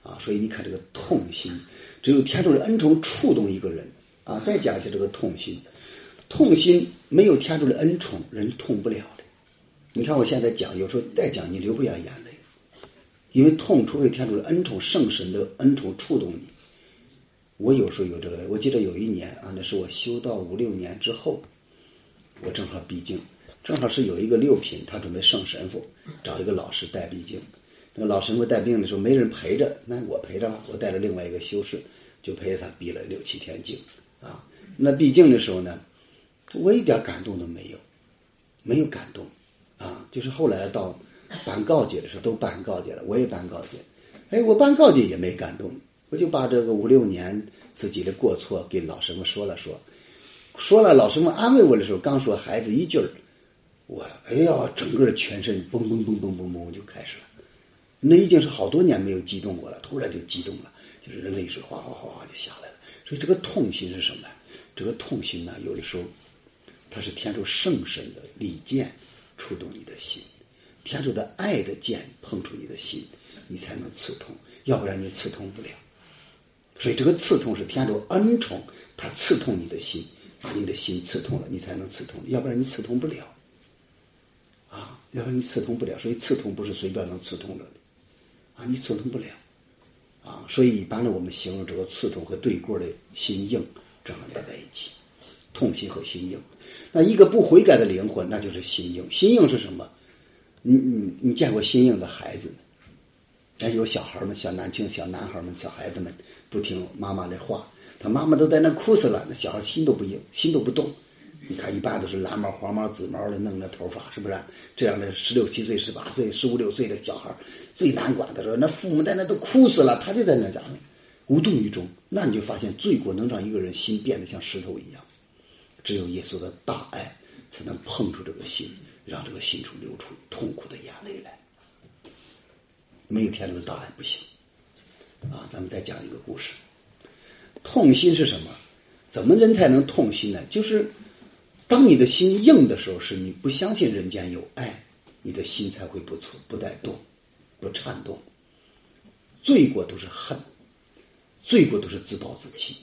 所以你看这个痛心，只有天主的恩宠触动一个人再讲一下这个痛心。痛心没有天主的恩宠，人痛不了的。你看我现在讲，有时候再讲你流不了眼泪，因为痛除非天主的恩宠、圣神的恩宠触动你。我有时候有这个，我记得有一年那是我修到5、6年之后，我正好闭经，正好是有一个6品，他准备圣神父，找一个老师带闭经。那个老神父带病的时候没人陪着，那我陪着吧，我带着另外一个修士，就陪着他闭了6、7天经那闭经的时候呢，我一点感动都没有，没有感动就是后来到办告解的时候，都办告解了，我也办告解，我办告解也没感动，我就把这个5、6年自己的过错给老神父说了，老神父安慰我的时候，刚说孩子一句儿，我整个的全身嘣嘣嘣嘣嘣嘣就开始了。那已经是好多年没有激动过了，突然就激动了，就是泪水哗哗哗哗就下来了。所以这个痛心是什么？这个痛心呢，有的时候它是天主圣神的利剑触动你的心，天主的爱的剑碰触你的心，你才能刺痛，要不然你刺痛不了。所以这个刺痛是天主恩宠，它刺痛你的心，把你的心刺痛了，你才能刺痛，要不然你刺痛不了要不然你刺痛不了。所以刺痛不是随便能刺痛的你刺痛不了所以一般的我们形容这个刺痛和对过的心硬正好连在一起，痛心和心硬。那一个不悔改的灵魂，那就是心硬。心硬是什么？你见过心硬的孩子？有小孩们，小男孩们，小孩子们不听妈妈的话，他妈妈都在那哭死了，那小孩心都不硬，心都不动。你看一般都是蓝毛黄毛紫毛的弄着头发，是不是这样的16、17岁18岁15、16岁的小孩最难管的时候，那父母在那都哭死了，他就在那家无动于衷。那你就发现罪过能让一个人心变得像石头一样，只有耶稣的大爱才能碰触这个心，让这个心处流出痛苦的眼泪来。没有天主的大爱不行咱们再讲一个故事。痛心是什么？怎么人才能痛心呢？就是当你的心硬的时候，是你不相信人间有爱，你的心才会不带动，不颤动。罪过都是恨，罪过都是自暴自弃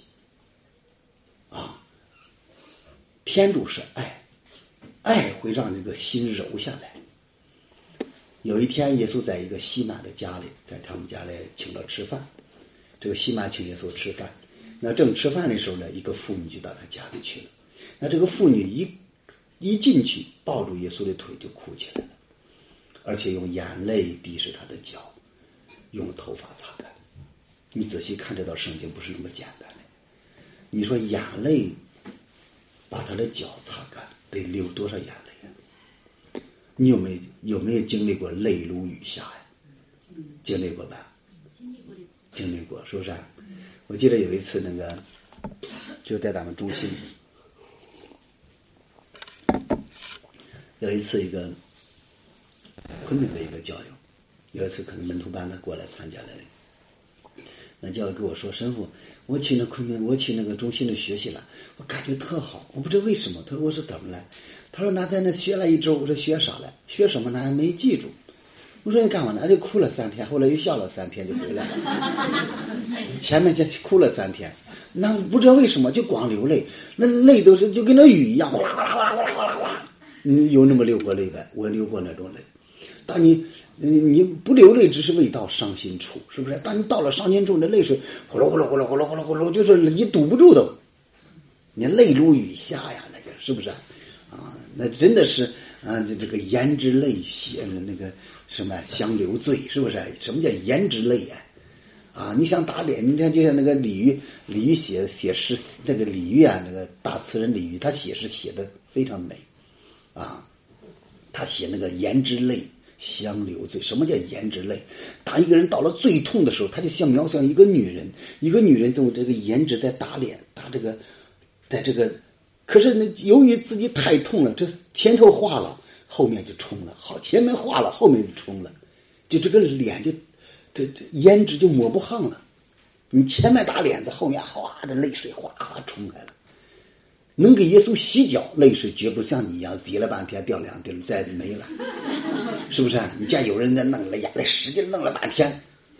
天主是爱，爱会让这个心柔下来。有一天耶稣在一个西满的家里，在他们家里请了吃饭，这个西满请耶稣吃饭，那正吃饭的时候呢，一个妇女就到他家里去了。那这个妇女一进去抱住耶稣的腿就哭起来了，而且用眼泪滴湿他的脚，用头发擦干。你仔细看这道圣经不是那么简单的，你说眼泪把他的脚擦干得流多少眼泪你有没有经历过泪如雨下经历过吧？经历过是不是我记得有一次那个就在咱们中心，有一次一个昆明的一个教友，有一次可能门徒班的过来参加来的，那教友跟我说，神父，我去那昆明，我去那个中心的学习了，我感觉特好，我不知道为什么。他说我是怎么了？他说那在那学了1周。我说学啥了？学什么呢？还没记住。我说你干嘛呢？就哭了3天，后来又笑了3天就回来了。前面就哭了3天，那不知道为什么就光流泪，那泪都是就跟那雨一样，哗啦哗啦哗啦哗啦哗啦哗啦。你有那么流过泪呗？我流过那种泪。当你不流泪，只是未到伤心处，是不是？当你到了伤心处，那泪水呼噜呼噜呼噜呼噜呼噜呼噜，就是你堵不住的，你泪如雨下呀，那就是不是那真的是这个胭脂泪血那个什么相流醉，是不是？什么叫胭脂泪你想打脸，你看就像那个李煜写诗，这个李煜那个大词人李煜，他写诗写的非常美他写那个胭脂泪相流醉。什么叫胭脂泪？当一个人到了最痛的时候，他就像描写一个女人用这个胭脂在打脸，打这个在这个，可是呢由于自己太痛了，这前头化了，后面就冲了，好，前面化了，后面就冲了，就这个脸就这胭脂就抹不上了。你前面打脸子，后面哗这泪水哗哗冲来了。能给耶稣洗脚，泪水绝不像你一样挤了半天掉2滴再没了，是不是你见有人在弄了眼泪使劲弄了半天，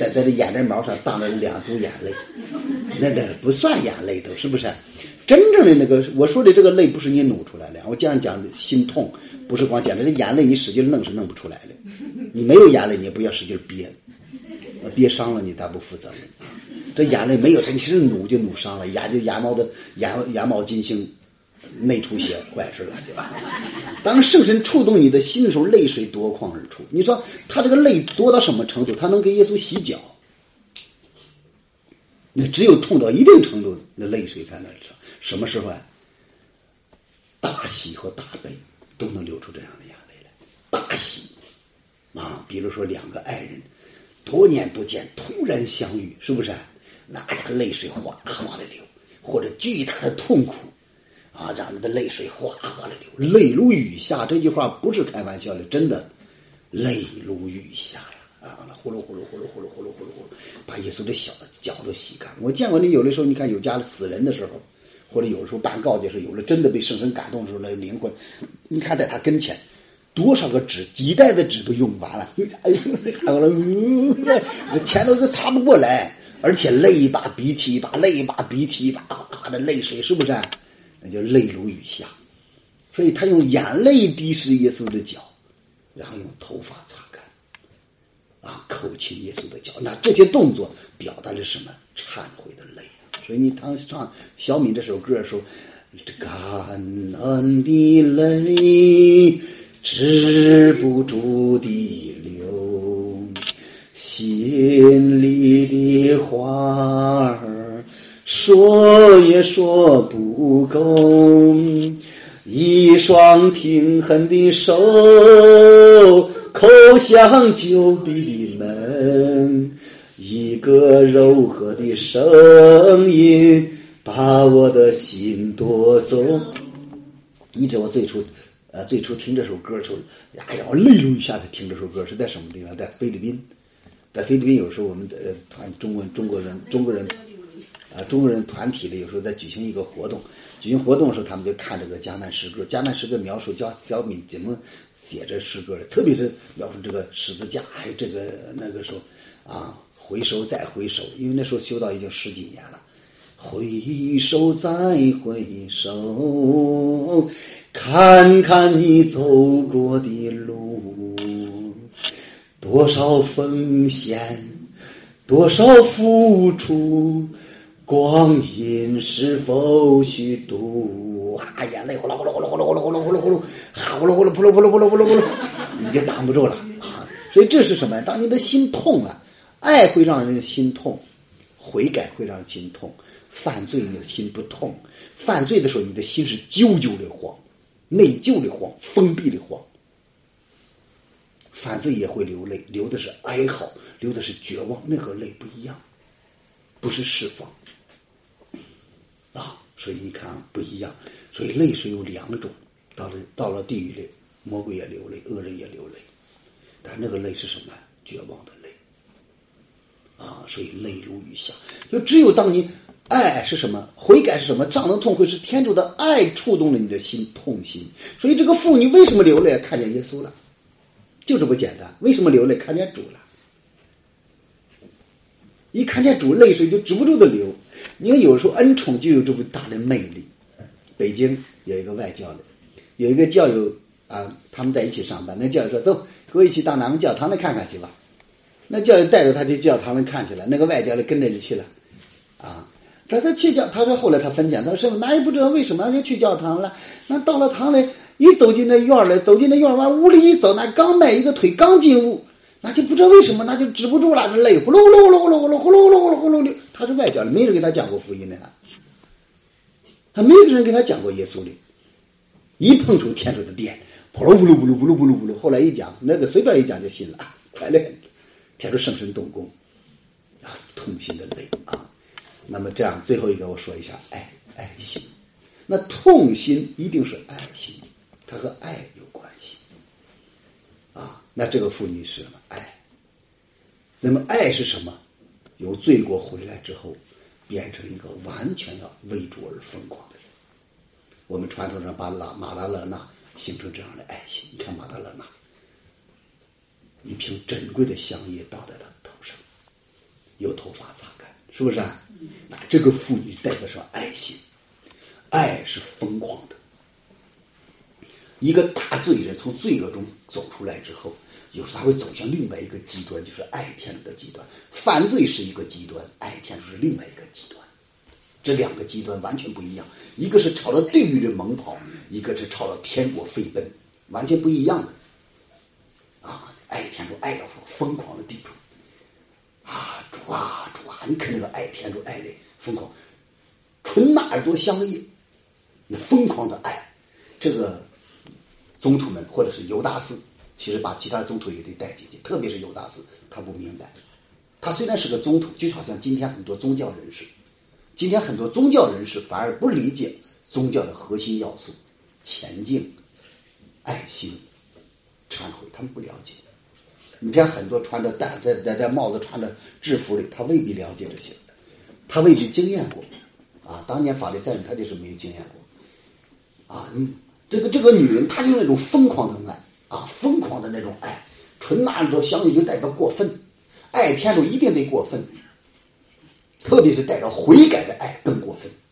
在这眼睫毛上荡着2滴眼泪，那不算眼泪都是不是？真正的那个我说的这个泪不是你努出来的，我这样讲心痛不是光讲这眼泪你使劲弄是弄不出来的，你没有眼泪你不要使劲憋，憋伤了你咋不负责任？这眼泪没有，这其实努就努伤了，眼毛金星内出血坏事了，对吧？当圣神触动你的心的时候，泪水夺眶而出。你说他这个泪多到什么程度？他能给耶稣洗脚。那只有痛到一定程度，那泪水才能上。什么时候啊？大喜和大悲都能流出这样的眼泪来。大喜啊，比如说2个爱人多年不见，突然相遇，是不是？那家泪水哗哗的流，或者巨大的痛苦啊，让人的泪水哗哗的流，泪如雨下。这句话不是开玩笑的，真的，泪如雨下呀！啊，呼噜呼噜呼噜呼噜呼噜呼噜呼噜，把耶稣的脚都洗干。我见过你有的时候，你看有家里死人的时候，或者有的时候办告解时，有的真的被圣神感动的时候，那灵魂，你看在他跟前，多少个纸，几袋的纸都用完了，哎呦，看完了，钱都擦不过来。而且泪一把鼻涕一把，泪一把鼻涕一把，的泪水是不是？那就泪如雨下。所以他用眼泪滴湿耶稣的脚，然后用头发擦干，啊，口亲耶稣的脚。那这些动作表达的什么？忏悔的泪。所以你唱小敏这首歌的时候，感恩的泪止不住地流，心里的话儿说也说不够，一双挺狠的手叩响旧闭的门，一个柔和的声音把我的心夺走。你知道我最初听这首歌的时候，哎呀，我泪如雨下的听这首歌是在什么地方？在菲律宾。在菲律宾有时候我们的中国人团体里有时候在举行一个活动，举行活动的时候他们就看这个迦南诗歌，迦南诗歌描述教小敏怎么写这诗歌的，特别是描述这个十字架，还有这个那个时候啊，回首再回首，因为那时候修道已经10几年了，回首再回首，看看你走过的路，多少奉献，多少付出，光阴是否虚度？啊，眼泪呼噜呼噜呼噜呼噜呼噜呼噜呼噜呼噜，哈呼噜呼噜扑噜扑噜扑噜扑噜扑噜，你就挡不住了啊！所以这是什么？当你的心痛啊，爱会让人心痛，悔改会让人心痛，犯罪你的心不痛。犯罪的时候，你的心是揪揪的慌，内疚的慌，封闭的慌。犯罪也会流泪，流的是哀嚎，流的是绝望，那和泪不一样，不是释放啊。所以你看不一样。所以泪水有2种，到了地狱里，魔鬼也流泪，恶人也流泪，但那个泪是什么？绝望的泪啊。所以泪如雨下。就只有当你爱是什么？悔改是什么？障能痛悔是天主的爱触动了你的心，痛心。所以这个妇女为什么流泪？看见耶稣了，就这么简单。为什么流泪？看见主了。一看见主，泪水就止不住的流。你看有时候恩宠就有这么大的魅力。北京有一个外教的，有一个教友啊，他们在一起上班。那教友说：“走，跟我一起到哪个教堂来看看去吧。”那教友带着他去教堂里看去了，那个外教的跟着就去了啊。他去他说后来他分享，他说：“师傅，那也不知道为什么就去教堂了。那到了堂里，一走进那院里，走进那院往屋里一走，那刚迈一个腿，刚进屋，那就不知道为什么，那就止不住了，那泪呼噜呼噜呼噜呼噜呼噜呼噜呼噜呼噜。他是外教的，没人给他讲过福音的，他没有人给他讲过耶稣的。一碰触天主的殿，呼噜呼噜呼噜呼噜呼噜呼噜。后来一讲，那个随便一讲就信了，快乐，天主圣神动工啊，痛心的泪啊。那么这样最后一个我说一下爱心。那痛心一定是爱心，它和爱有关系啊。那这个妇女是什么？爱。那么爱是什么？有罪过回来之后，变成一个完全要为主而疯狂的人。我们传统上把马达勒纳形成这样的爱心。你看马达勒纳，一瓶珍贵的香叶倒在他头上， 由头发擦干，是不是啊？那这个妇女代表上爱心，爱是疯狂的。一个大罪人从罪恶中走出来之后，有时候他会走向另外一个极端，就是爱天主的极端。犯罪是一个极端，爱天主是另外一个极端。这两个极端完全不一样，一个是朝着地狱的猛跑，一个是朝着天国飞奔，完全不一样的。爱天主爱到疯狂的地步。主啊，你看那个爱天主爱的疯狂，纯纳尔多香叶，那疯狂的爱。这个宗徒们或者是犹大斯，其实把其他宗徒也得带进去，特别是犹大斯，他不明白。他虽然是个宗徒，就好像今天很多宗教人士，反而不理解宗教的核心要素：前进、爱心、忏悔，他们不了解。你看很多穿着戴帽子、穿着制服的，他未必了解这些，他未必经验过。当年法利赛人他就是没经验过。这个女人，她就是那种疯狂的爱疯狂的那种爱，纯纳尔多香叶就代表过分，爱天主一定得过分，特别是带着悔改的爱更过分。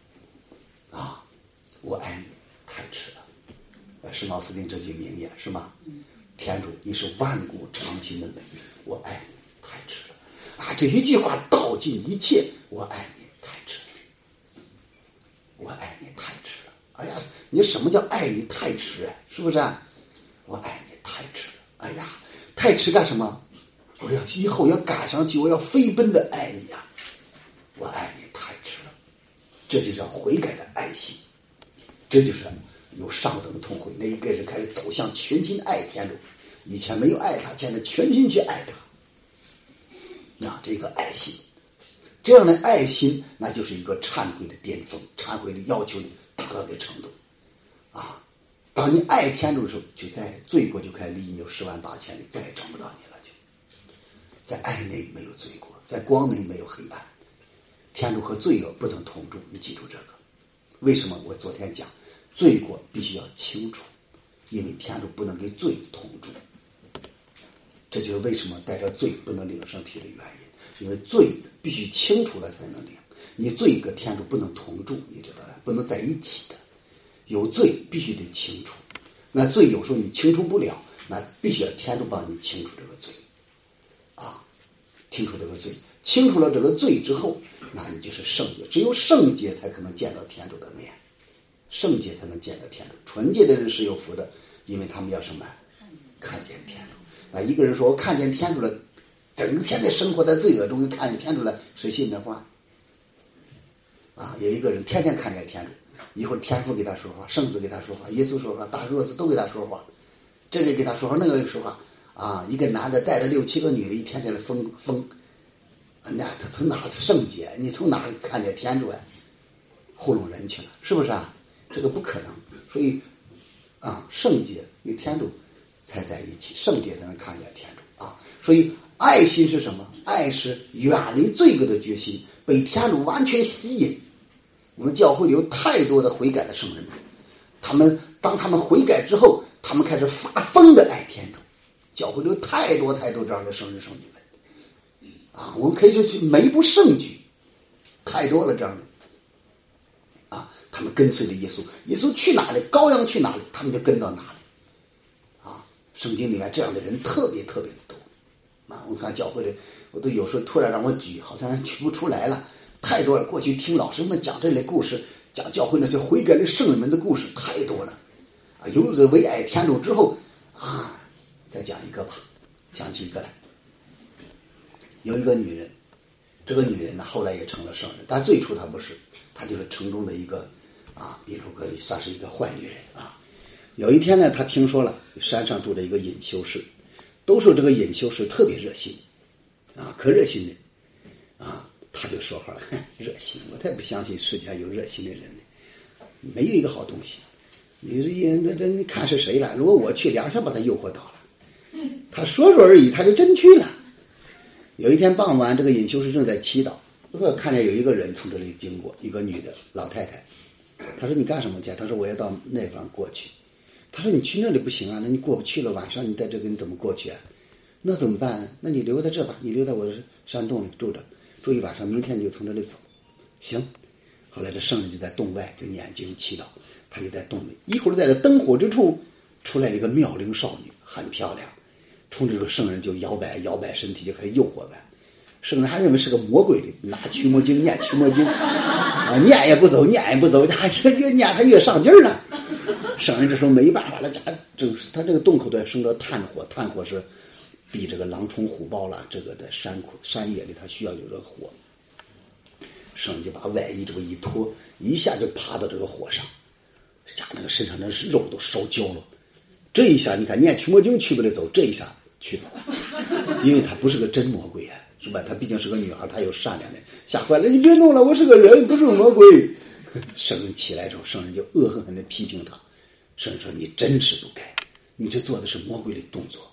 我爱你太迟了，圣奥斯定这句名言是吗？天主，你是万古长青的美，我爱你太迟了。这一句话道尽一切，我爱你太迟了，我爱你太迟了。你什么叫爱你太迟啊？是不是啊？我爱你太迟了。太迟干什么？我要以后要赶上去，我要飞奔的爱你啊！我爱你太迟了。这就叫悔改的爱心，这就是有上等痛悔。那一个人开始走向全心爱天主，以前没有爱他，现在全心去爱他。这个爱心，这样的爱心，那就是一个忏悔的巅峰，忏悔的要求达到这程度。当你爱天主的时候，就在罪过就开始离你有108000里，再也找不到你了。在爱内没有罪过，在光内没有黑暗。天主和罪恶不能同住，你记住这个。为什么？我昨天讲，罪过必须要清除，因为天主不能跟罪同住。这就是为什么带着罪不能领圣体的原因，因为罪必须清除了才能领。你罪跟天主不能同住，你知道吧？不能在一起的。有罪必须得清除，那罪有时候你清除不了，那必须要天主帮你清除这个罪。清除这个罪，清除了这个罪之后，那你就是圣洁。只有圣洁才可能见到天主的面，圣洁才能见到天主。纯洁的人是有福的，因为他们要什么？看见天主。一个人说我看见天主了，整天的生活在罪恶中，看见天主了，谁信这话？有一个人天天看见天主，一会儿天父给他说话，圣子给他说话，耶稣说话，大若斯都给他说话，这个给他说话，那个说话。一个男的带着6、7个女的，一天天的疯，那他从哪圣洁？你从哪看见天主啊？糊弄人去了，是不是啊？这个不可能。所以圣洁与天主才在一起，圣洁才能看见天主所以爱心是什么？爱是远离罪恶的决心，被天主完全吸引。我们教会里有太多的悔改的圣人，当他们悔改之后，他们开始发疯的爱天主。教会里有太多这样的圣人圣女们我们可以说去每一部圣举，太多了这样的他们跟随着耶稣，耶稣去哪里，羔羊去哪里，他们就跟到哪里圣经里面这样的人特别的多我看教会里，我都有时候突然让我举，好像举不出来了，太多了。过去听老师们讲这类故事，讲教会那些悔改的圣人们的故事太多了有的为爱天主之后再讲一个吧，想起一个来。有一个女人，这个女人呢后来也成了圣人，但最初她不是，她就是城中的一个比如说算是一个坏女人有一天呢，她听说了山上住着一个隐修士，都说这个隐修士特别热心可热心的她就说话了，热心，我才不相信世界上有热心的人呢，没有一个好东西。你看是谁了？如果我去，2下把他诱惑到了。他说而已，他就真去了。有一天傍晚，这个隐修士正在祈祷，看见有一个人从这里经过，一个女的老太太。他说你干什么去？他说我要到那方过去。他说你去那里不行那你过不去了，晚上你在这个你怎么过去那怎么办？那你留在这吧，你留在我的山洞里住着，住一晚上，明天你就从这里走。行。后来这圣人就在洞外就念经祈祷，他就在洞里。一会儿在这灯火之处出来一个妙龄少女，很漂亮，冲着这个圣人就摇摆身体，就开始诱惑呗。圣人还认为是个魔鬼里，拿驱魔经念驱魔经啊，念也不走，他越念他越上劲儿呢。圣人这时候没办法了，他这个洞口都生着炭火，炭火是比这个狼虫虎豹了，这个在山野里他需要有这个火。圣人就把外衣这个一脱，一下就爬到这个火上，那个身上那是肉都烧焦了。这一下你看念驱魔经去不了走，这一下去走了，因为他不是个真魔鬼啊，是吧？他毕竟是个女孩，她有善良的，吓坏了，你别弄了，我是个人，不是个魔鬼。圣人起来之后，圣人就恶狠狠地批评他。圣人说：“你真是不该，你这做的是魔鬼的动作。”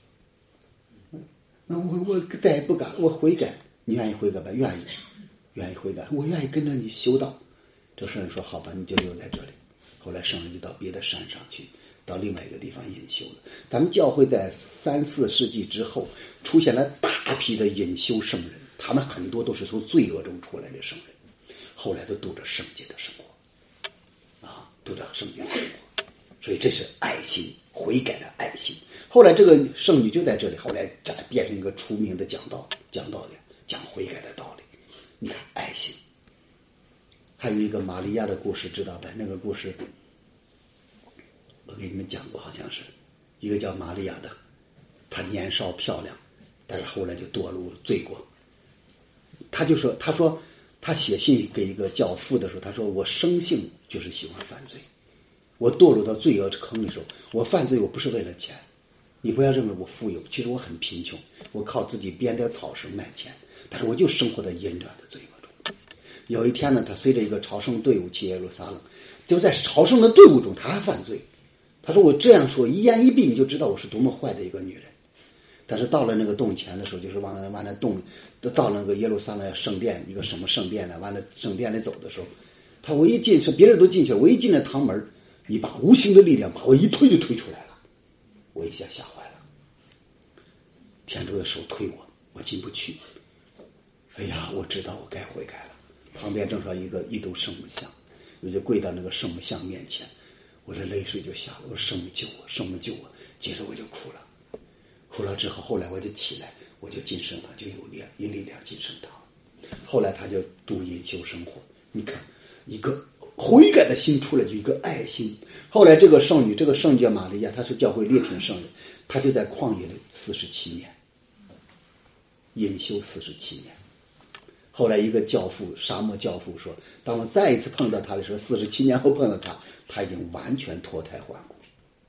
那我再也不敢，我悔改。你愿意悔改吧？愿意悔改，我愿意跟着你修道。这圣人说：“好吧，你就留在这里。”后来圣人就到别的山上去，到另外一个地方隐修了。咱们教会在3、4世纪之后，出现了大批的隐修圣人，他们很多都是从罪恶中出来的圣人，后来都度着圣洁的生活，度着圣洁的生活。所以这是爱心，悔改的爱心。后来这个圣女就在这里，后来变成一个出名的讲道的，讲悔改的道理。你看爱心。还有一个玛利亚的故事，知道的那个故事我给你们讲过，好像是一个叫玛利亚的，她年少漂亮，但是后来就堕入罪过。他说他写信给一个教父的时候，他说我生性就是喜欢犯罪，我堕入到罪恶坑的时候，我犯罪我不是为了钱，你不要认为我富有，其实我很贫穷，我靠自己编点草绳卖钱，但是我就生活在阴暗的罪恶中。有一天呢，他随着一个朝圣队伍去耶路撒冷，就在朝圣的队伍中他还犯罪。他说我这样说一言一闭你就知道我是多么坏的一个女人。但是到了那个洞前的时候，就是往那洞到了那个耶路撒冷圣殿，一个什么圣殿呢，往那圣殿里走的时候，他我一进去别人都进去了，我一进了堂门，一把无形的力量把我一推就推出来了，我一下吓坏了。天主的手推我进不去。哎呀，我知道我该悔改了。旁边正好一堵圣母像，我就跪到那个圣母像面前，我的泪水就下了。我说圣母救我，圣母救我。接着我就哭了之后，后来我就起来，我就进圣堂，就有力量进圣堂。后来他就度隐修生活。你看，一个悔改的心出来，就一个爱心。后来这个圣女叫玛利亚，她是教会劣品圣人，她就在旷野里47年，隐修47年。后来一个教父，沙漠教父说，当我再一次碰到他的时候，47年后碰到他，他已经完全脱胎换骨。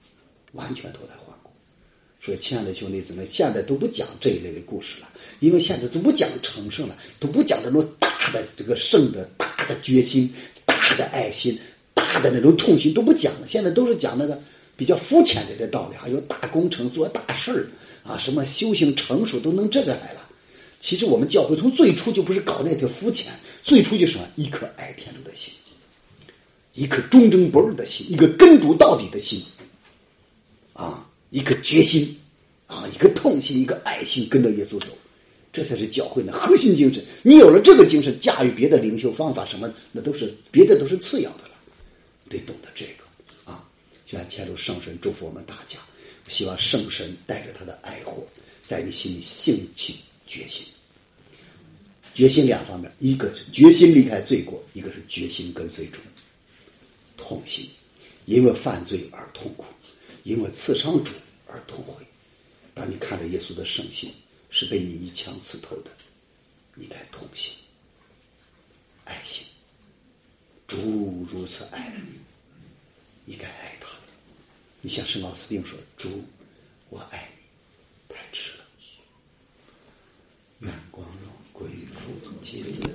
所以亲爱的兄弟姊妹，现在都不讲这一类的故事了，因为现在都不讲成圣了，都不讲这种大的这个圣的大的决心、大的爱心、大的那种痛心都不讲了，现在都是讲那个比较肤浅的这道理，还有大工程做大事儿啊，什么修行成熟都能这个来了。其实我们教会从最初就不是搞那个肤浅，最初就是一颗爱天主的心，一颗忠贞不二的心，一个跟主到底的心，一个决心，一个痛心，一个爱心，跟着耶稣走，这才是教会的核心精神。你有了这个精神，驾驭别的灵修方法什么，那都是别的都是次要的了，得懂得这个啊！希望天主圣神祝福我们大家，希望圣神带着他的爱火，在你心里兴起决心。决心两方面，一个是决心离开罪过，一个是决心跟随主。痛心，因为犯罪而痛苦，因为刺伤主而痛悔。当你看着耶稣的圣心是被你一枪刺透的，你该痛心爱心。主如此爱了你，你该爱他。你像圣奥斯定说，主我爱你太迟了。愿光荣归于父及子